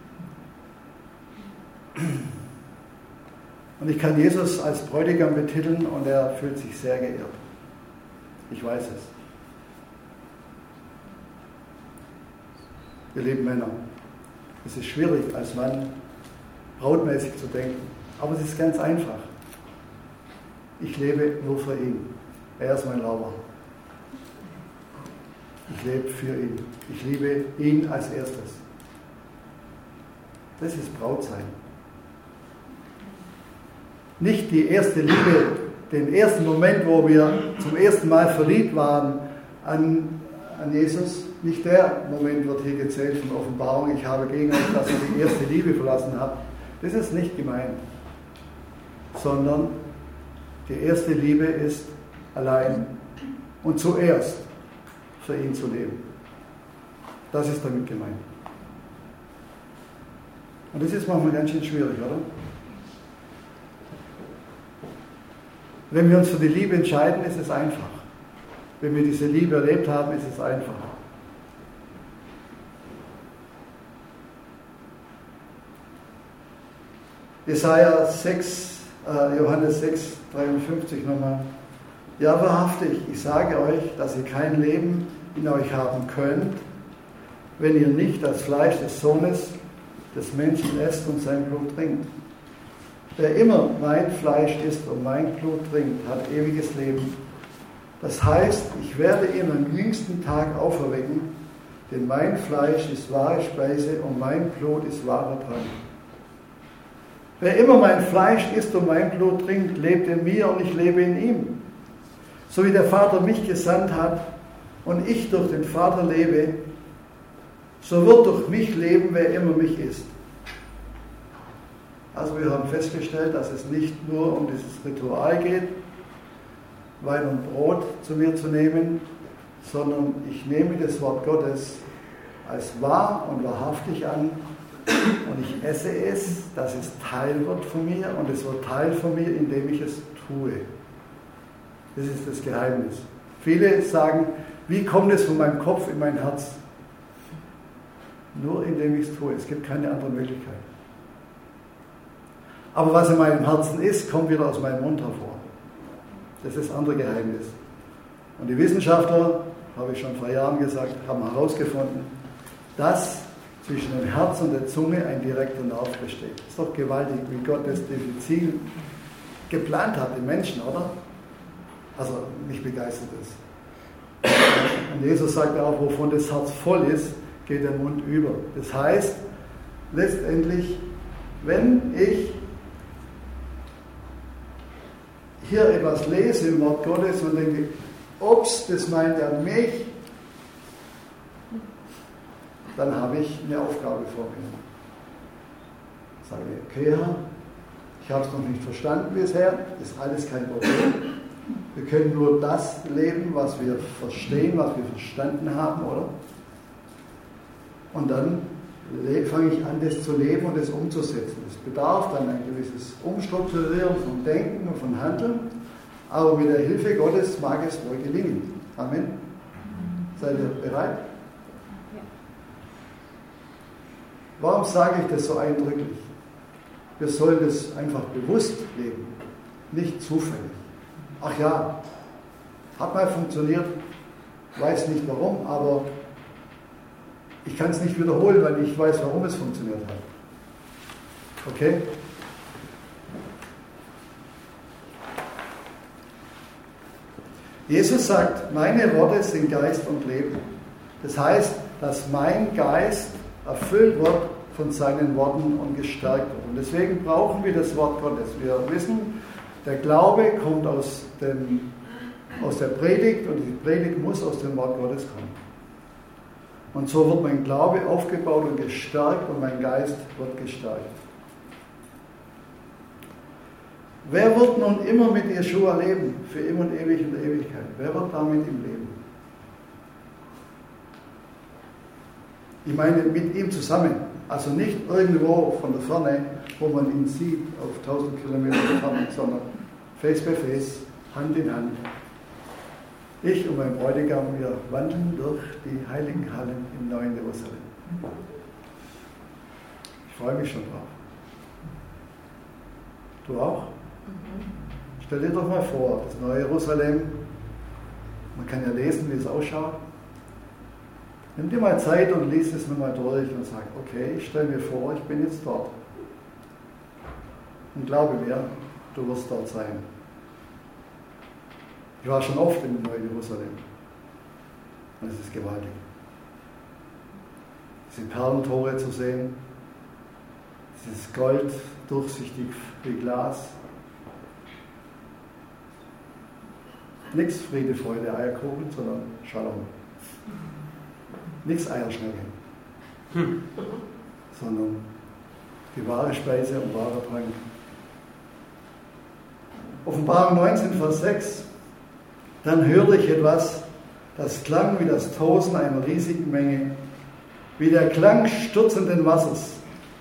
Und ich kann Jesus als Bräutigam betiteln und er fühlt sich sehr geehrt. Ich weiß es. Ihr lieben Männer, es ist schwierig, als Mann brautmäßig zu denken, aber es ist ganz einfach. Ich lebe nur für ihn. Er ist mein Lauber. Ich lebe für ihn. Ich liebe ihn als erstes. Das ist Brautsein. Nicht die erste Liebe, den ersten Moment, wo wir zum ersten Mal verliebt waren an, an Jesus. Nicht der Moment wird hier gezählt von Offenbarung. Ich habe gegen euch, dass ihr die erste Liebe verlassen habt. Das ist nicht gemeint. Sondern die erste Liebe ist allein und zuerst für ihn zu leben. Das ist damit gemeint. Und das ist manchmal ganz schön schwierig, oder? Wenn wir uns für die Liebe entscheiden, ist es einfach. Wenn wir diese Liebe erlebt haben, ist es einfach. Jesaja sechs, äh, Johannes sechs, dreiundfünfzig nochmal. Ja, wahrhaftig, ich sage euch, dass ihr kein Leben in euch haben könnt, wenn ihr nicht das Fleisch des Sohnes des Menschen esst und sein Blut trinkt. Wer immer mein Fleisch isst und mein Blut trinkt, hat ewiges Leben. Das heißt, ich werde ihn am jüngsten Tag auferwecken, denn mein Fleisch ist wahre Speise und mein Blut ist wahrer Trank. Wer immer mein Fleisch isst und mein Blut trinkt, lebt in mir und ich lebe in ihm. So wie der Vater mich gesandt hat und ich durch den Vater lebe, so wird durch mich leben, wer immer mich isst. Also wir haben festgestellt, dass es nicht nur um dieses Ritual geht, Wein und Brot zu mir zu nehmen, sondern ich nehme das Wort Gottes als wahr und wahrhaftig an und ich esse es, dass es Teil wird von mir und es wird Teil von mir, indem ich es tue. Das ist das Geheimnis. Viele sagen, wie kommt es von meinem Kopf in mein Herz? Nur indem ich es tue. Es gibt keine andere Möglichkeit. Aber was in meinem Herzen ist, kommt wieder aus meinem Mund hervor. Das ist das andere Geheimnis. Und die Wissenschaftler, habe ich schon vor Jahren gesagt, haben herausgefunden, dass zwischen dem Herz und der Zunge ein direkter Nerv besteht. Das ist doch gewaltig, wie Gott das diffizil geplant hat, den Menschen, oder? Also, mich begeistert es. Und Jesus sagt auch, wovon das Herz voll ist, geht der Mund über. Das heißt, letztendlich, wenn ich hier etwas lese im Wort Gottes und denke, ups, das meint ja mich, dann habe ich eine Aufgabe vor mir. Sage ich, okay, Herr, ich habe es noch nicht verstanden bisher, ist alles kein Problem. Wir können nur das leben, was wir verstehen, was wir verstanden haben, oder? Und dann fange ich an, das zu leben und das umzusetzen. Es bedarf dann ein gewisses Umstrukturieren von Denken und von Handeln, aber mit der Hilfe Gottes mag es wohl gelingen. Amen. Seid ihr bereit? Warum sage ich das so eindrücklich? Wir sollen das einfach bewusst leben, nicht zufällig. Ach ja, hat mal funktioniert, weiß nicht warum, aber ich kann es nicht wiederholen, weil ich weiß, warum es funktioniert hat. Okay? Jesus sagt, meine Worte sind Geist und Leben. Das heißt, dass mein Geist erfüllt wird von seinen Worten und gestärkt wird. Und deswegen brauchen wir das Wort Gottes. Wir wissen, der Glaube kommt aus, dem, aus der Predigt und die Predigt muss aus dem Wort Gottes kommen. Und so wird mein Glaube aufgebaut und gestärkt und mein Geist wird gestärkt. Wer wird nun immer mit Jeschua leben, für immer und ewig in der Ewigkeit? Wer wird da mit ihm leben? Ich meine mit ihm zusammen, also nicht irgendwo von der Ferne, wo man ihn sieht, auf tausend Kilometer Entfernung, sondern face by face, Hand in Hand. Ich und mein Bräutigam, wir wandeln durch die heiligen Hallen im neuen Jerusalem. Ich freue mich schon drauf. Du auch? Stell dir doch mal vor, das neue Jerusalem, man kann ja lesen, wie es ausschaut. Nimm dir mal Zeit und lies es nochmal durch und sag, okay, ich stelle mir vor, ich bin jetzt dort. Und glaube mir, du wirst dort sein. Ich war schon oft in Neuen Jerusalem. Und es ist gewaltig. Diese Perlentore zu sehen, dieses Gold durchsichtig wie Glas. Nichts Friede, Freude, Eierkuchen, sondern Shalom. Nichts Eierschnecke, hm. sondern die wahre Speise und wahrer Trank. Offenbarung neunzehn, Vers sechs. Dann hörte ich etwas, das klang wie das Tosen einer riesigen Menge, wie der Klang stürzenden Wassers.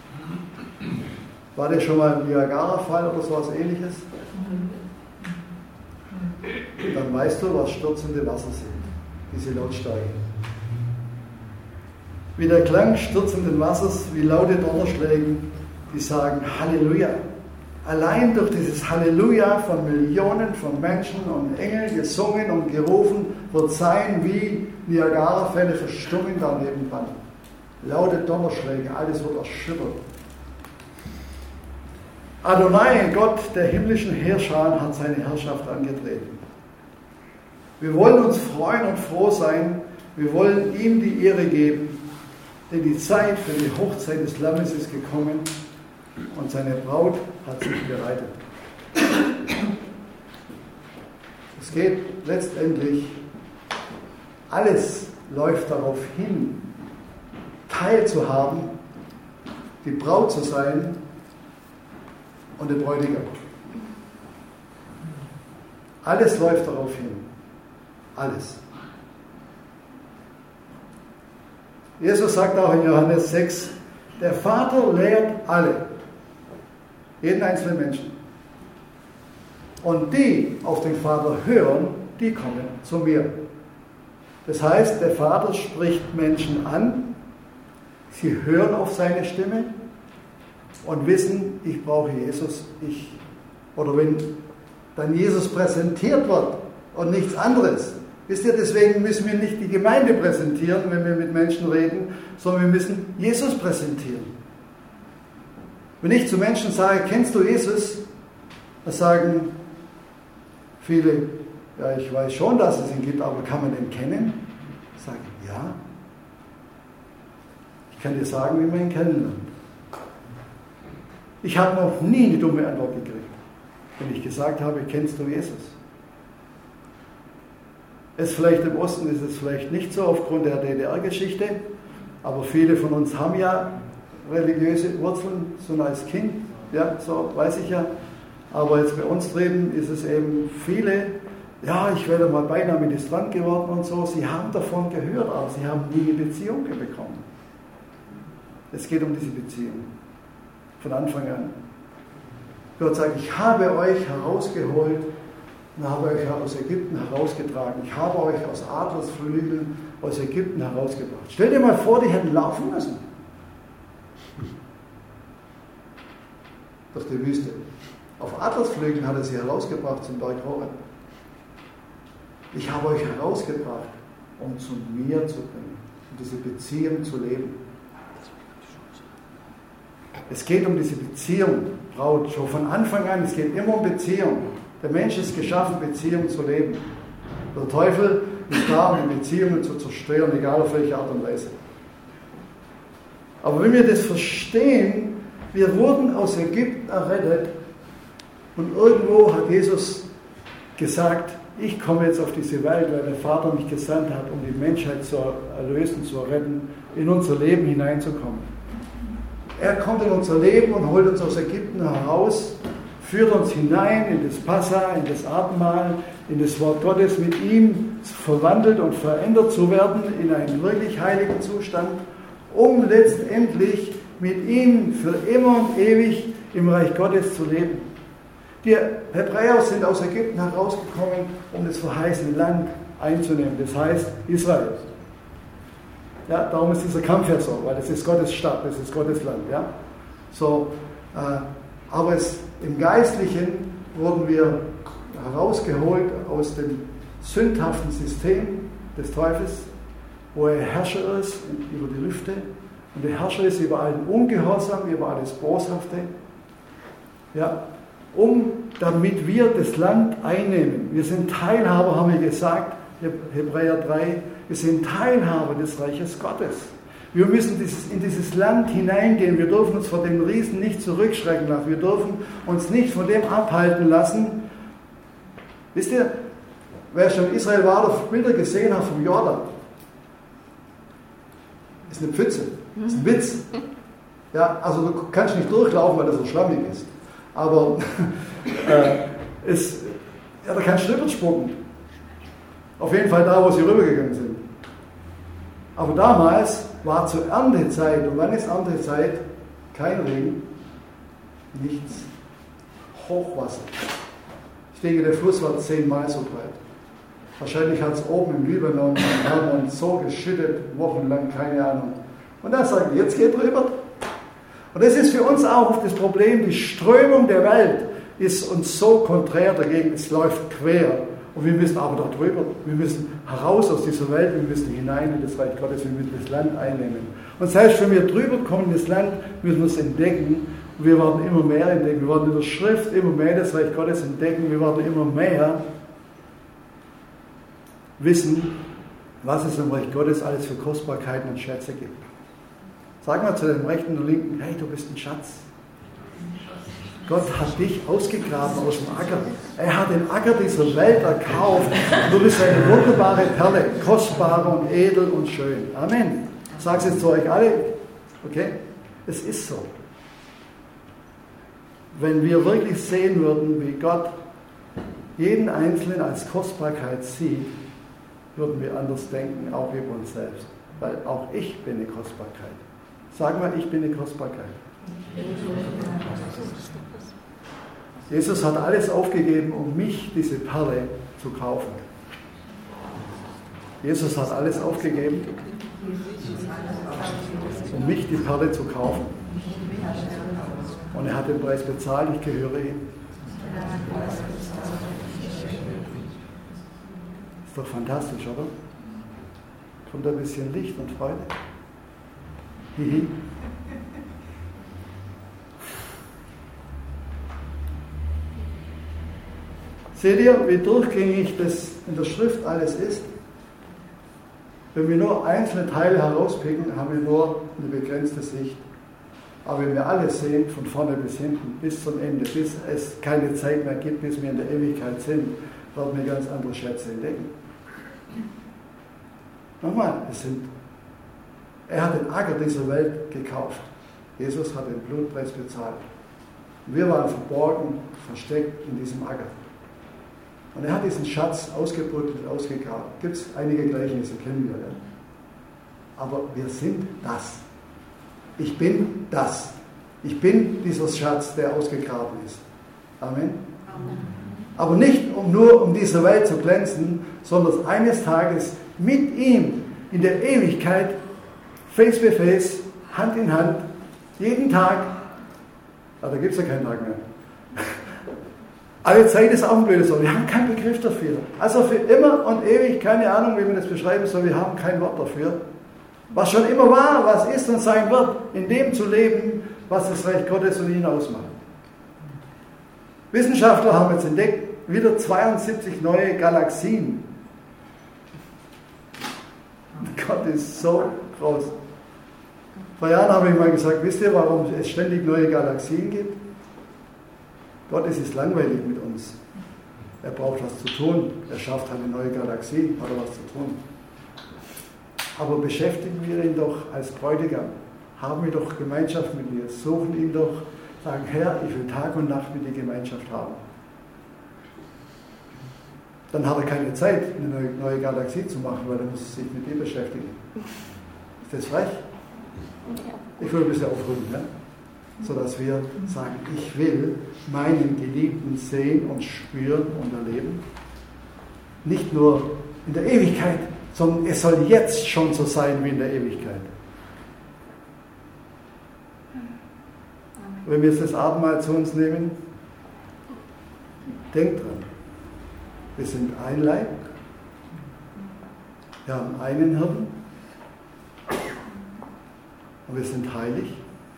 War das schon mal ein Niagara-Fall oder sowas ähnliches? Dann weißt du, was stürzende Wasser sind, diese Lautstärke. Wie der Klang stürzenden Wassers, wie laute Donnerschlägen, die sagen Halleluja. Allein durch dieses Halleluja von Millionen von Menschen und Engeln gesungen und gerufen, wird sein wie Niagara-Fälle verstummen daneben dran. Laute Donnerschläge, alles wird erschüttert. Adonai, Gott der himmlischen Heerscharen, hat seine Herrschaft angetreten. Wir wollen uns freuen und froh sein. Wir wollen ihm die Ehre geben, denn die Zeit für die Hochzeit des Lammes ist gekommen und seine Braut hat sich bereitet. Es geht letztendlich, alles läuft darauf hin, teilzuhaben, die Braut zu sein und der Bräutigam. Alles läuft darauf hin. Alles. Jesus sagt auch in Johannes sechs, der Vater lehrt alle, jeden einzelnen Menschen. Und die auf den Vater hören, die kommen zu mir. Das heißt, der Vater spricht Menschen an, sie hören auf seine Stimme und wissen, ich brauche Jesus. Ich, oder wenn dann Jesus präsentiert wird und nichts anderes. Wisst ihr, deswegen müssen wir nicht die Gemeinde präsentieren, wenn wir mit Menschen reden, sondern wir müssen Jesus präsentieren. Wenn ich zu Menschen sage, kennst du Jesus? Dann sagen viele, ja, ich weiß schon, dass es ihn gibt, aber kann man den kennen? Ich sage, ja. Ich kann dir sagen, wie man ihn kennenlernt. Ich habe noch nie eine dumme Antwort gekriegt, wenn ich gesagt habe, kennst du Jesus? Es vielleicht im Osten ist es vielleicht nicht so aufgrund der D D R-Geschichte, aber viele von uns haben ja religiöse Wurzeln, schon als Kind, ja, so weiß ich ja. Aber jetzt bei uns drüben ist es eben viele, ja, ich wäre mal beinahe Ministrant geworden und so, sie haben davon gehört, aber sie haben nie eine Beziehung bekommen. Es geht um diese Beziehung, von Anfang an. Gott sagt, ich habe euch herausgeholt und habe euch aus Ägypten herausgetragen. Ich habe euch aus Adlersflügeln aus Ägypten herausgebracht. Stell dir mal vor, die hätten laufen müssen. Durch die Wüste. Auf Adlersflügeln hat er sie herausgebracht zum Berg Horeb. Ich habe euch herausgebracht, um zu mir zu bringen, um diese Beziehung zu leben. Es geht um diese Beziehung, Braut, schon von Anfang an, es geht immer um Beziehung. Der Mensch ist geschaffen, Beziehungen zu leben. Der Teufel ist da, um die Beziehungen zu zerstören, egal auf welche Art und Weise. Aber wenn wir das verstehen, wir wurden aus Ägypten errettet und irgendwo hat Jesus gesagt, ich komme jetzt auf diese Welt, weil der Vater mich gesandt hat, um die Menschheit zu erlösen, zu retten, in unser Leben hineinzukommen. Er kommt in unser Leben und holt uns aus Ägypten heraus, führt uns hinein in das Passa, in das Abendmahl, in das Wort Gottes, mit ihm verwandelt und verändert zu werden in einen wirklich heiligen Zustand, um letztendlich mit ihm für immer und ewig im Reich Gottes zu leben. Die Hebräer sind aus Ägypten herausgekommen, um das verheißene Land einzunehmen, das heißt Israel. Ja, darum ist dieser Kampf ja so, weil das ist Gottes Stadt, das ist Gottes Land. Ja? So, äh, aber es, im Geistlichen wurden wir herausgeholt aus dem sündhaften System des Teufels, wo er Herrscher ist über die Lüfte und der Herrscher ist über allen Ungehorsam, über alles Boshafte, ja, um damit wir das Land einnehmen. Wir sind Teilhaber, haben wir gesagt, Hebräer drei, wir sind Teilhaber des Reiches Gottes. Wir müssen dieses, in dieses Land hineingehen. Wir dürfen uns vor dem Riesen nicht zurückschrecken lassen. Wir dürfen uns nicht von dem abhalten lassen. Wisst ihr, wer schon in Israel war oder Bilder gesehen hat vom Jordan, ist eine Pfütze, ist ein Witz. Ja, also du kannst nicht durchlaufen, weil das so schlammig ist. Aber äh, es, ja, da kannst du drüber spucken. Auf jeden Fall da, wo sie rübergegangen sind. Aber damals war zur Erntezeit, und wann ist Erntezeit? Kein Regen, nichts, Hochwasser. Ich denke, der Fluss war zehnmal so breit. Wahrscheinlich hat es oben im Libanon, im Hermon so geschüttet, wochenlang, keine Ahnung. Und dann sagt er, jetzt geht drüber. Und das ist für uns auch das Problem, die Strömung der Welt ist uns so konträr dagegen, es läuft quer. Und wir müssen aber da drüber, wir müssen heraus aus dieser Welt, wir müssen hinein in das Reich Gottes, wir müssen das Land einnehmen. Und das heißt, wenn wir drüber kommen in das Land, müssen wir es entdecken Und wir werden immer mehr entdecken. Wir werden in der Schrift immer mehr das Reich Gottes entdecken. Wir werden immer mehr wissen, was es im Reich Gottes alles für Kostbarkeiten und Schätze gibt. Sag mal zu dem Rechten und Linken, hey, du bist ein Schatz. Gott hat dich ausgegraben aus dem Acker. Er hat den Acker dieser Welt erkauft. Du bist eine wunderbare Perle, kostbar und edel und schön. Amen. Ich sage es jetzt zu euch alle. Okay? Es ist so. Wenn wir wirklich sehen würden, wie Gott jeden Einzelnen als Kostbarkeit sieht, würden wir anders denken, auch über uns selbst. Weil auch ich bin eine Kostbarkeit. Sag mal, ich bin eine Kostbarkeit. Jesus hat alles aufgegeben, um mich, diese Perle, zu kaufen. Jesus hat alles aufgegeben, um mich, die Perle, zu kaufen. Und er hat den Preis bezahlt, ich gehöre ihm. Ist doch fantastisch, oder? Kommt ein bisschen Licht und Freude. Hihi. Seht ihr, wie durchgängig das in der Schrift alles ist? Wenn wir nur einzelne Teile herauspicken, haben wir nur eine begrenzte Sicht. Aber wenn wir alles sehen, von vorne bis hinten, bis zum Ende, bis es keine Zeit mehr gibt, bis wir in der Ewigkeit sind, werden wir ganz andere Schätze entdecken. Nochmal, es sind, er hat den Acker dieser Welt gekauft. Jesus hat den Blutpreis bezahlt. Und wir waren verborgen, versteckt in diesem Acker. Und er hat diesen Schatz ausgebuddelt, ausgegraben. Gibt es einige Gleichnisse, kennen wir. Ja? Aber wir sind das. Ich bin das. Ich bin dieser Schatz, der ausgegraben ist. Amen. Amen. Aber nicht um nur um diese Welt zu glänzen, sondern eines Tages mit ihm in der Ewigkeit, face to face, Hand in Hand, jeden Tag, ah, da gibt es ja keinen Tag mehr. Alle Zeit ist auch ein blödes Wort. Wir haben keinen Begriff dafür. Also für immer und ewig, keine Ahnung, wie man das beschreiben soll, wir haben kein Wort dafür. Was schon immer war, was ist und sein wird, in dem zu leben, was das Reich Gottes und ihn ausmacht. Wissenschaftler haben jetzt entdeckt, wieder zweiundsiebzig neue Galaxien. Gott ist so groß. Vor Jahren habe ich mal gesagt, wisst ihr, warum es ständig neue Galaxien gibt? Gott ist es langweilig mit uns. Er braucht was zu tun. Er schafft eine neue Galaxie, hat er was zu tun. Aber beschäftigen wir ihn doch als Bräutigam. Haben wir doch Gemeinschaft mit ihm. Suchen ihn doch. Sagen, Herr, ich will Tag und Nacht mit dir Gemeinschaft haben. Dann hat er keine Zeit, eine neue, neue Galaxie zu machen, weil er muss sich mit dir beschäftigen. Ist das frech? Ich will ein bisschen aufrufen, ja? Sodass wir sagen, ich will meinen Geliebten sehen und spüren und erleben. Nicht nur in der Ewigkeit, sondern es soll jetzt schon so sein wie in der Ewigkeit. Wenn wir jetzt das Abendmahl zu uns nehmen, denkt dran, wir sind ein Leib, wir haben einen Hirten und wir sind heilig.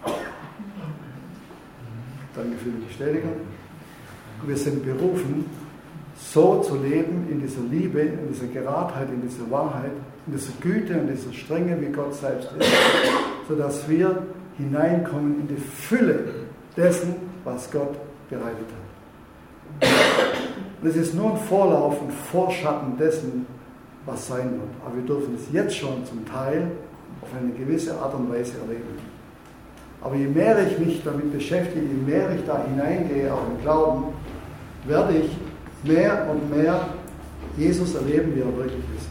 Danke für die Bestätigung. Und wir sind berufen, so zu leben in dieser Liebe, in dieser Geradheit, in dieser Wahrheit, in dieser Güte und dieser Strenge, wie Gott selbst ist, sodass wir hineinkommen in die Fülle dessen, was Gott bereitet hat. Und es ist nur ein Vorlauf und Vorschatten dessen, was sein wird. Aber wir dürfen es jetzt schon zum Teil auf eine gewisse Art und Weise erleben. Aber je mehr ich mich damit beschäftige, je mehr ich da hineingehe, auch im Glauben, werde ich mehr und mehr Jesus erleben, wie er wirklich ist.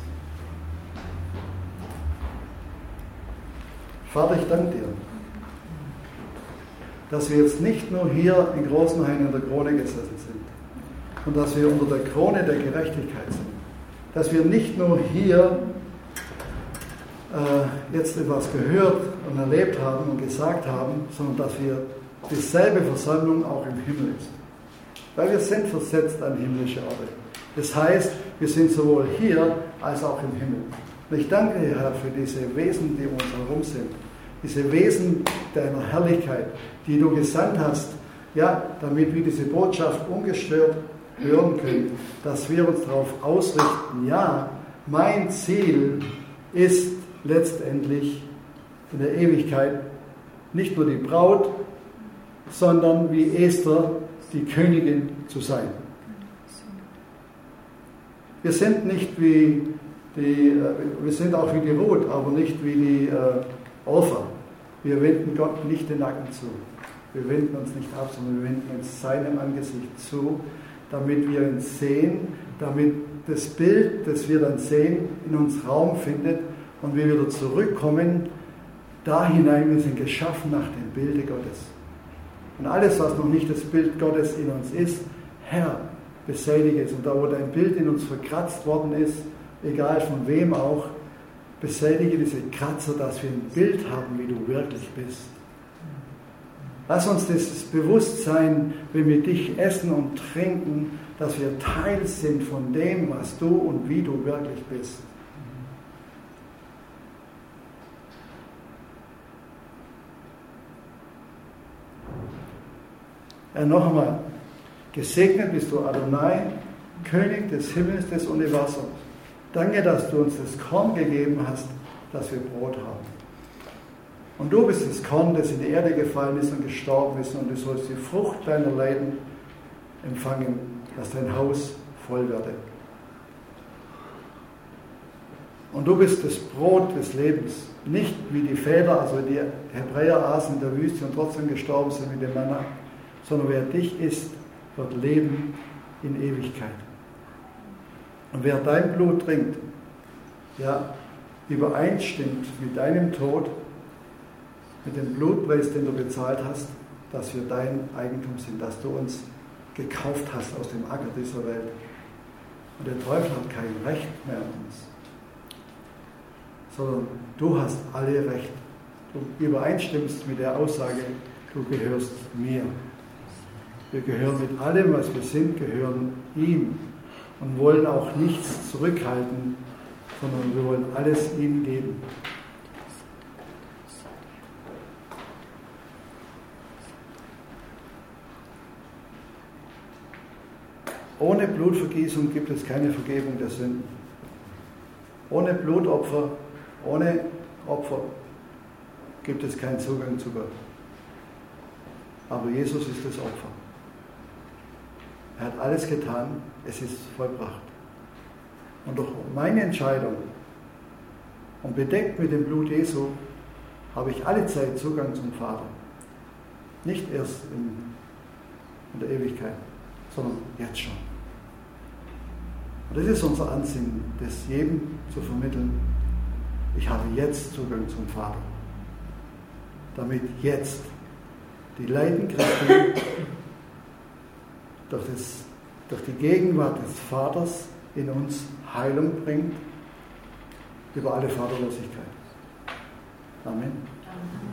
Vater, ich danke dir, dass wir jetzt nicht nur hier in Großenhain in der Krone gesessen sind und dass wir unter der Krone der Gerechtigkeit sind. Dass wir nicht nur hier äh, jetzt etwas gehört und erlebt haben und gesagt haben, sondern dass wir dieselbe Versammlung auch im Himmel ist. Weil wir sind versetzt an himmlische Orte. Das heißt, wir sind sowohl hier als auch im Himmel. Und ich danke dir, Herr, für diese Wesen, die um uns herum sind. diese Wesen deiner Herrlichkeit, die du gesandt hast, ja, damit wir diese Botschaft ungestört hören können, dass wir uns darauf ausrichten, ja, mein Ziel ist letztendlich in der Ewigkeit nicht nur die Braut, sondern wie Esther die Königin zu sein. Wir sind nicht wie die, wir sind auch wie die Ruth, aber nicht wie die äh, Orpha. Wir wenden Gott nicht den Nacken zu. Wir wenden uns nicht ab, sondern wir wenden uns seinem Angesicht zu, damit wir ihn sehen, damit das Bild, das wir dann sehen, in uns Raum findet und wir wieder zurückkommen da hinein, wir sind geschaffen nach dem Bilde Gottes. Und alles, was noch nicht das Bild Gottes in uns ist, Herr, beseitige es. Und da, wo dein Bild in uns verkratzt worden ist, egal von wem auch, beseitige diese Kratzer, dass wir ein Bild haben, wie du wirklich bist. Lass uns das Bewusstsein, wenn wir dich essen und trinken, dass wir Teil sind von dem, was du und wie du wirklich bist. Ja, noch einmal. Gesegnet bist du, Adonai, König des Himmels, des Universums. Danke, dass du uns das Korn gegeben hast, dass wir Brot haben. Und du bist das Korn, das in die Erde gefallen ist und gestorben ist, und du sollst die Frucht deiner Leiden empfangen, dass dein Haus voll werde. Und du bist das Brot des Lebens, nicht wie die Väter, also die Hebräer aßen in der Wüste und trotzdem gestorben sind mit dem Manna, sondern wer dich isst, wird leben in Ewigkeit. Und wer dein Blut trinkt, ja, übereinstimmt mit deinem Tod, mit dem Blutpreis, den du bezahlt hast, dass wir dein Eigentum sind, dass du uns gekauft hast aus dem Acker dieser Welt. Und der Teufel hat kein Recht mehr an uns, sondern du hast alle Recht. Du übereinstimmst mit der Aussage, du gehörst mir. Wir gehören mit allem, was wir sind, gehören ihm und wollen auch nichts zurückhalten, sondern wir wollen alles ihm geben. Ohne Blutvergießung gibt es keine Vergebung der Sünden. Ohne Blutopfer, ohne Opfer gibt es keinen Zugang zu Gott. Aber Jesus ist das Opfer. Er hat alles getan, es ist vollbracht. Und durch meine Entscheidung und bedeckt mit dem Blut Jesu habe ich alle Zeit Zugang zum Vater. Nicht erst in, in der Ewigkeit, sondern jetzt schon. Und das ist unser Ansinnen, das jedem zu vermitteln. Ich habe jetzt Zugang zum Vater, damit jetzt die Leiden Christi durch, das, durch die Gegenwart des Vaters in uns Heilung bringt über alle Vaterlosigkeit. Amen. Amen.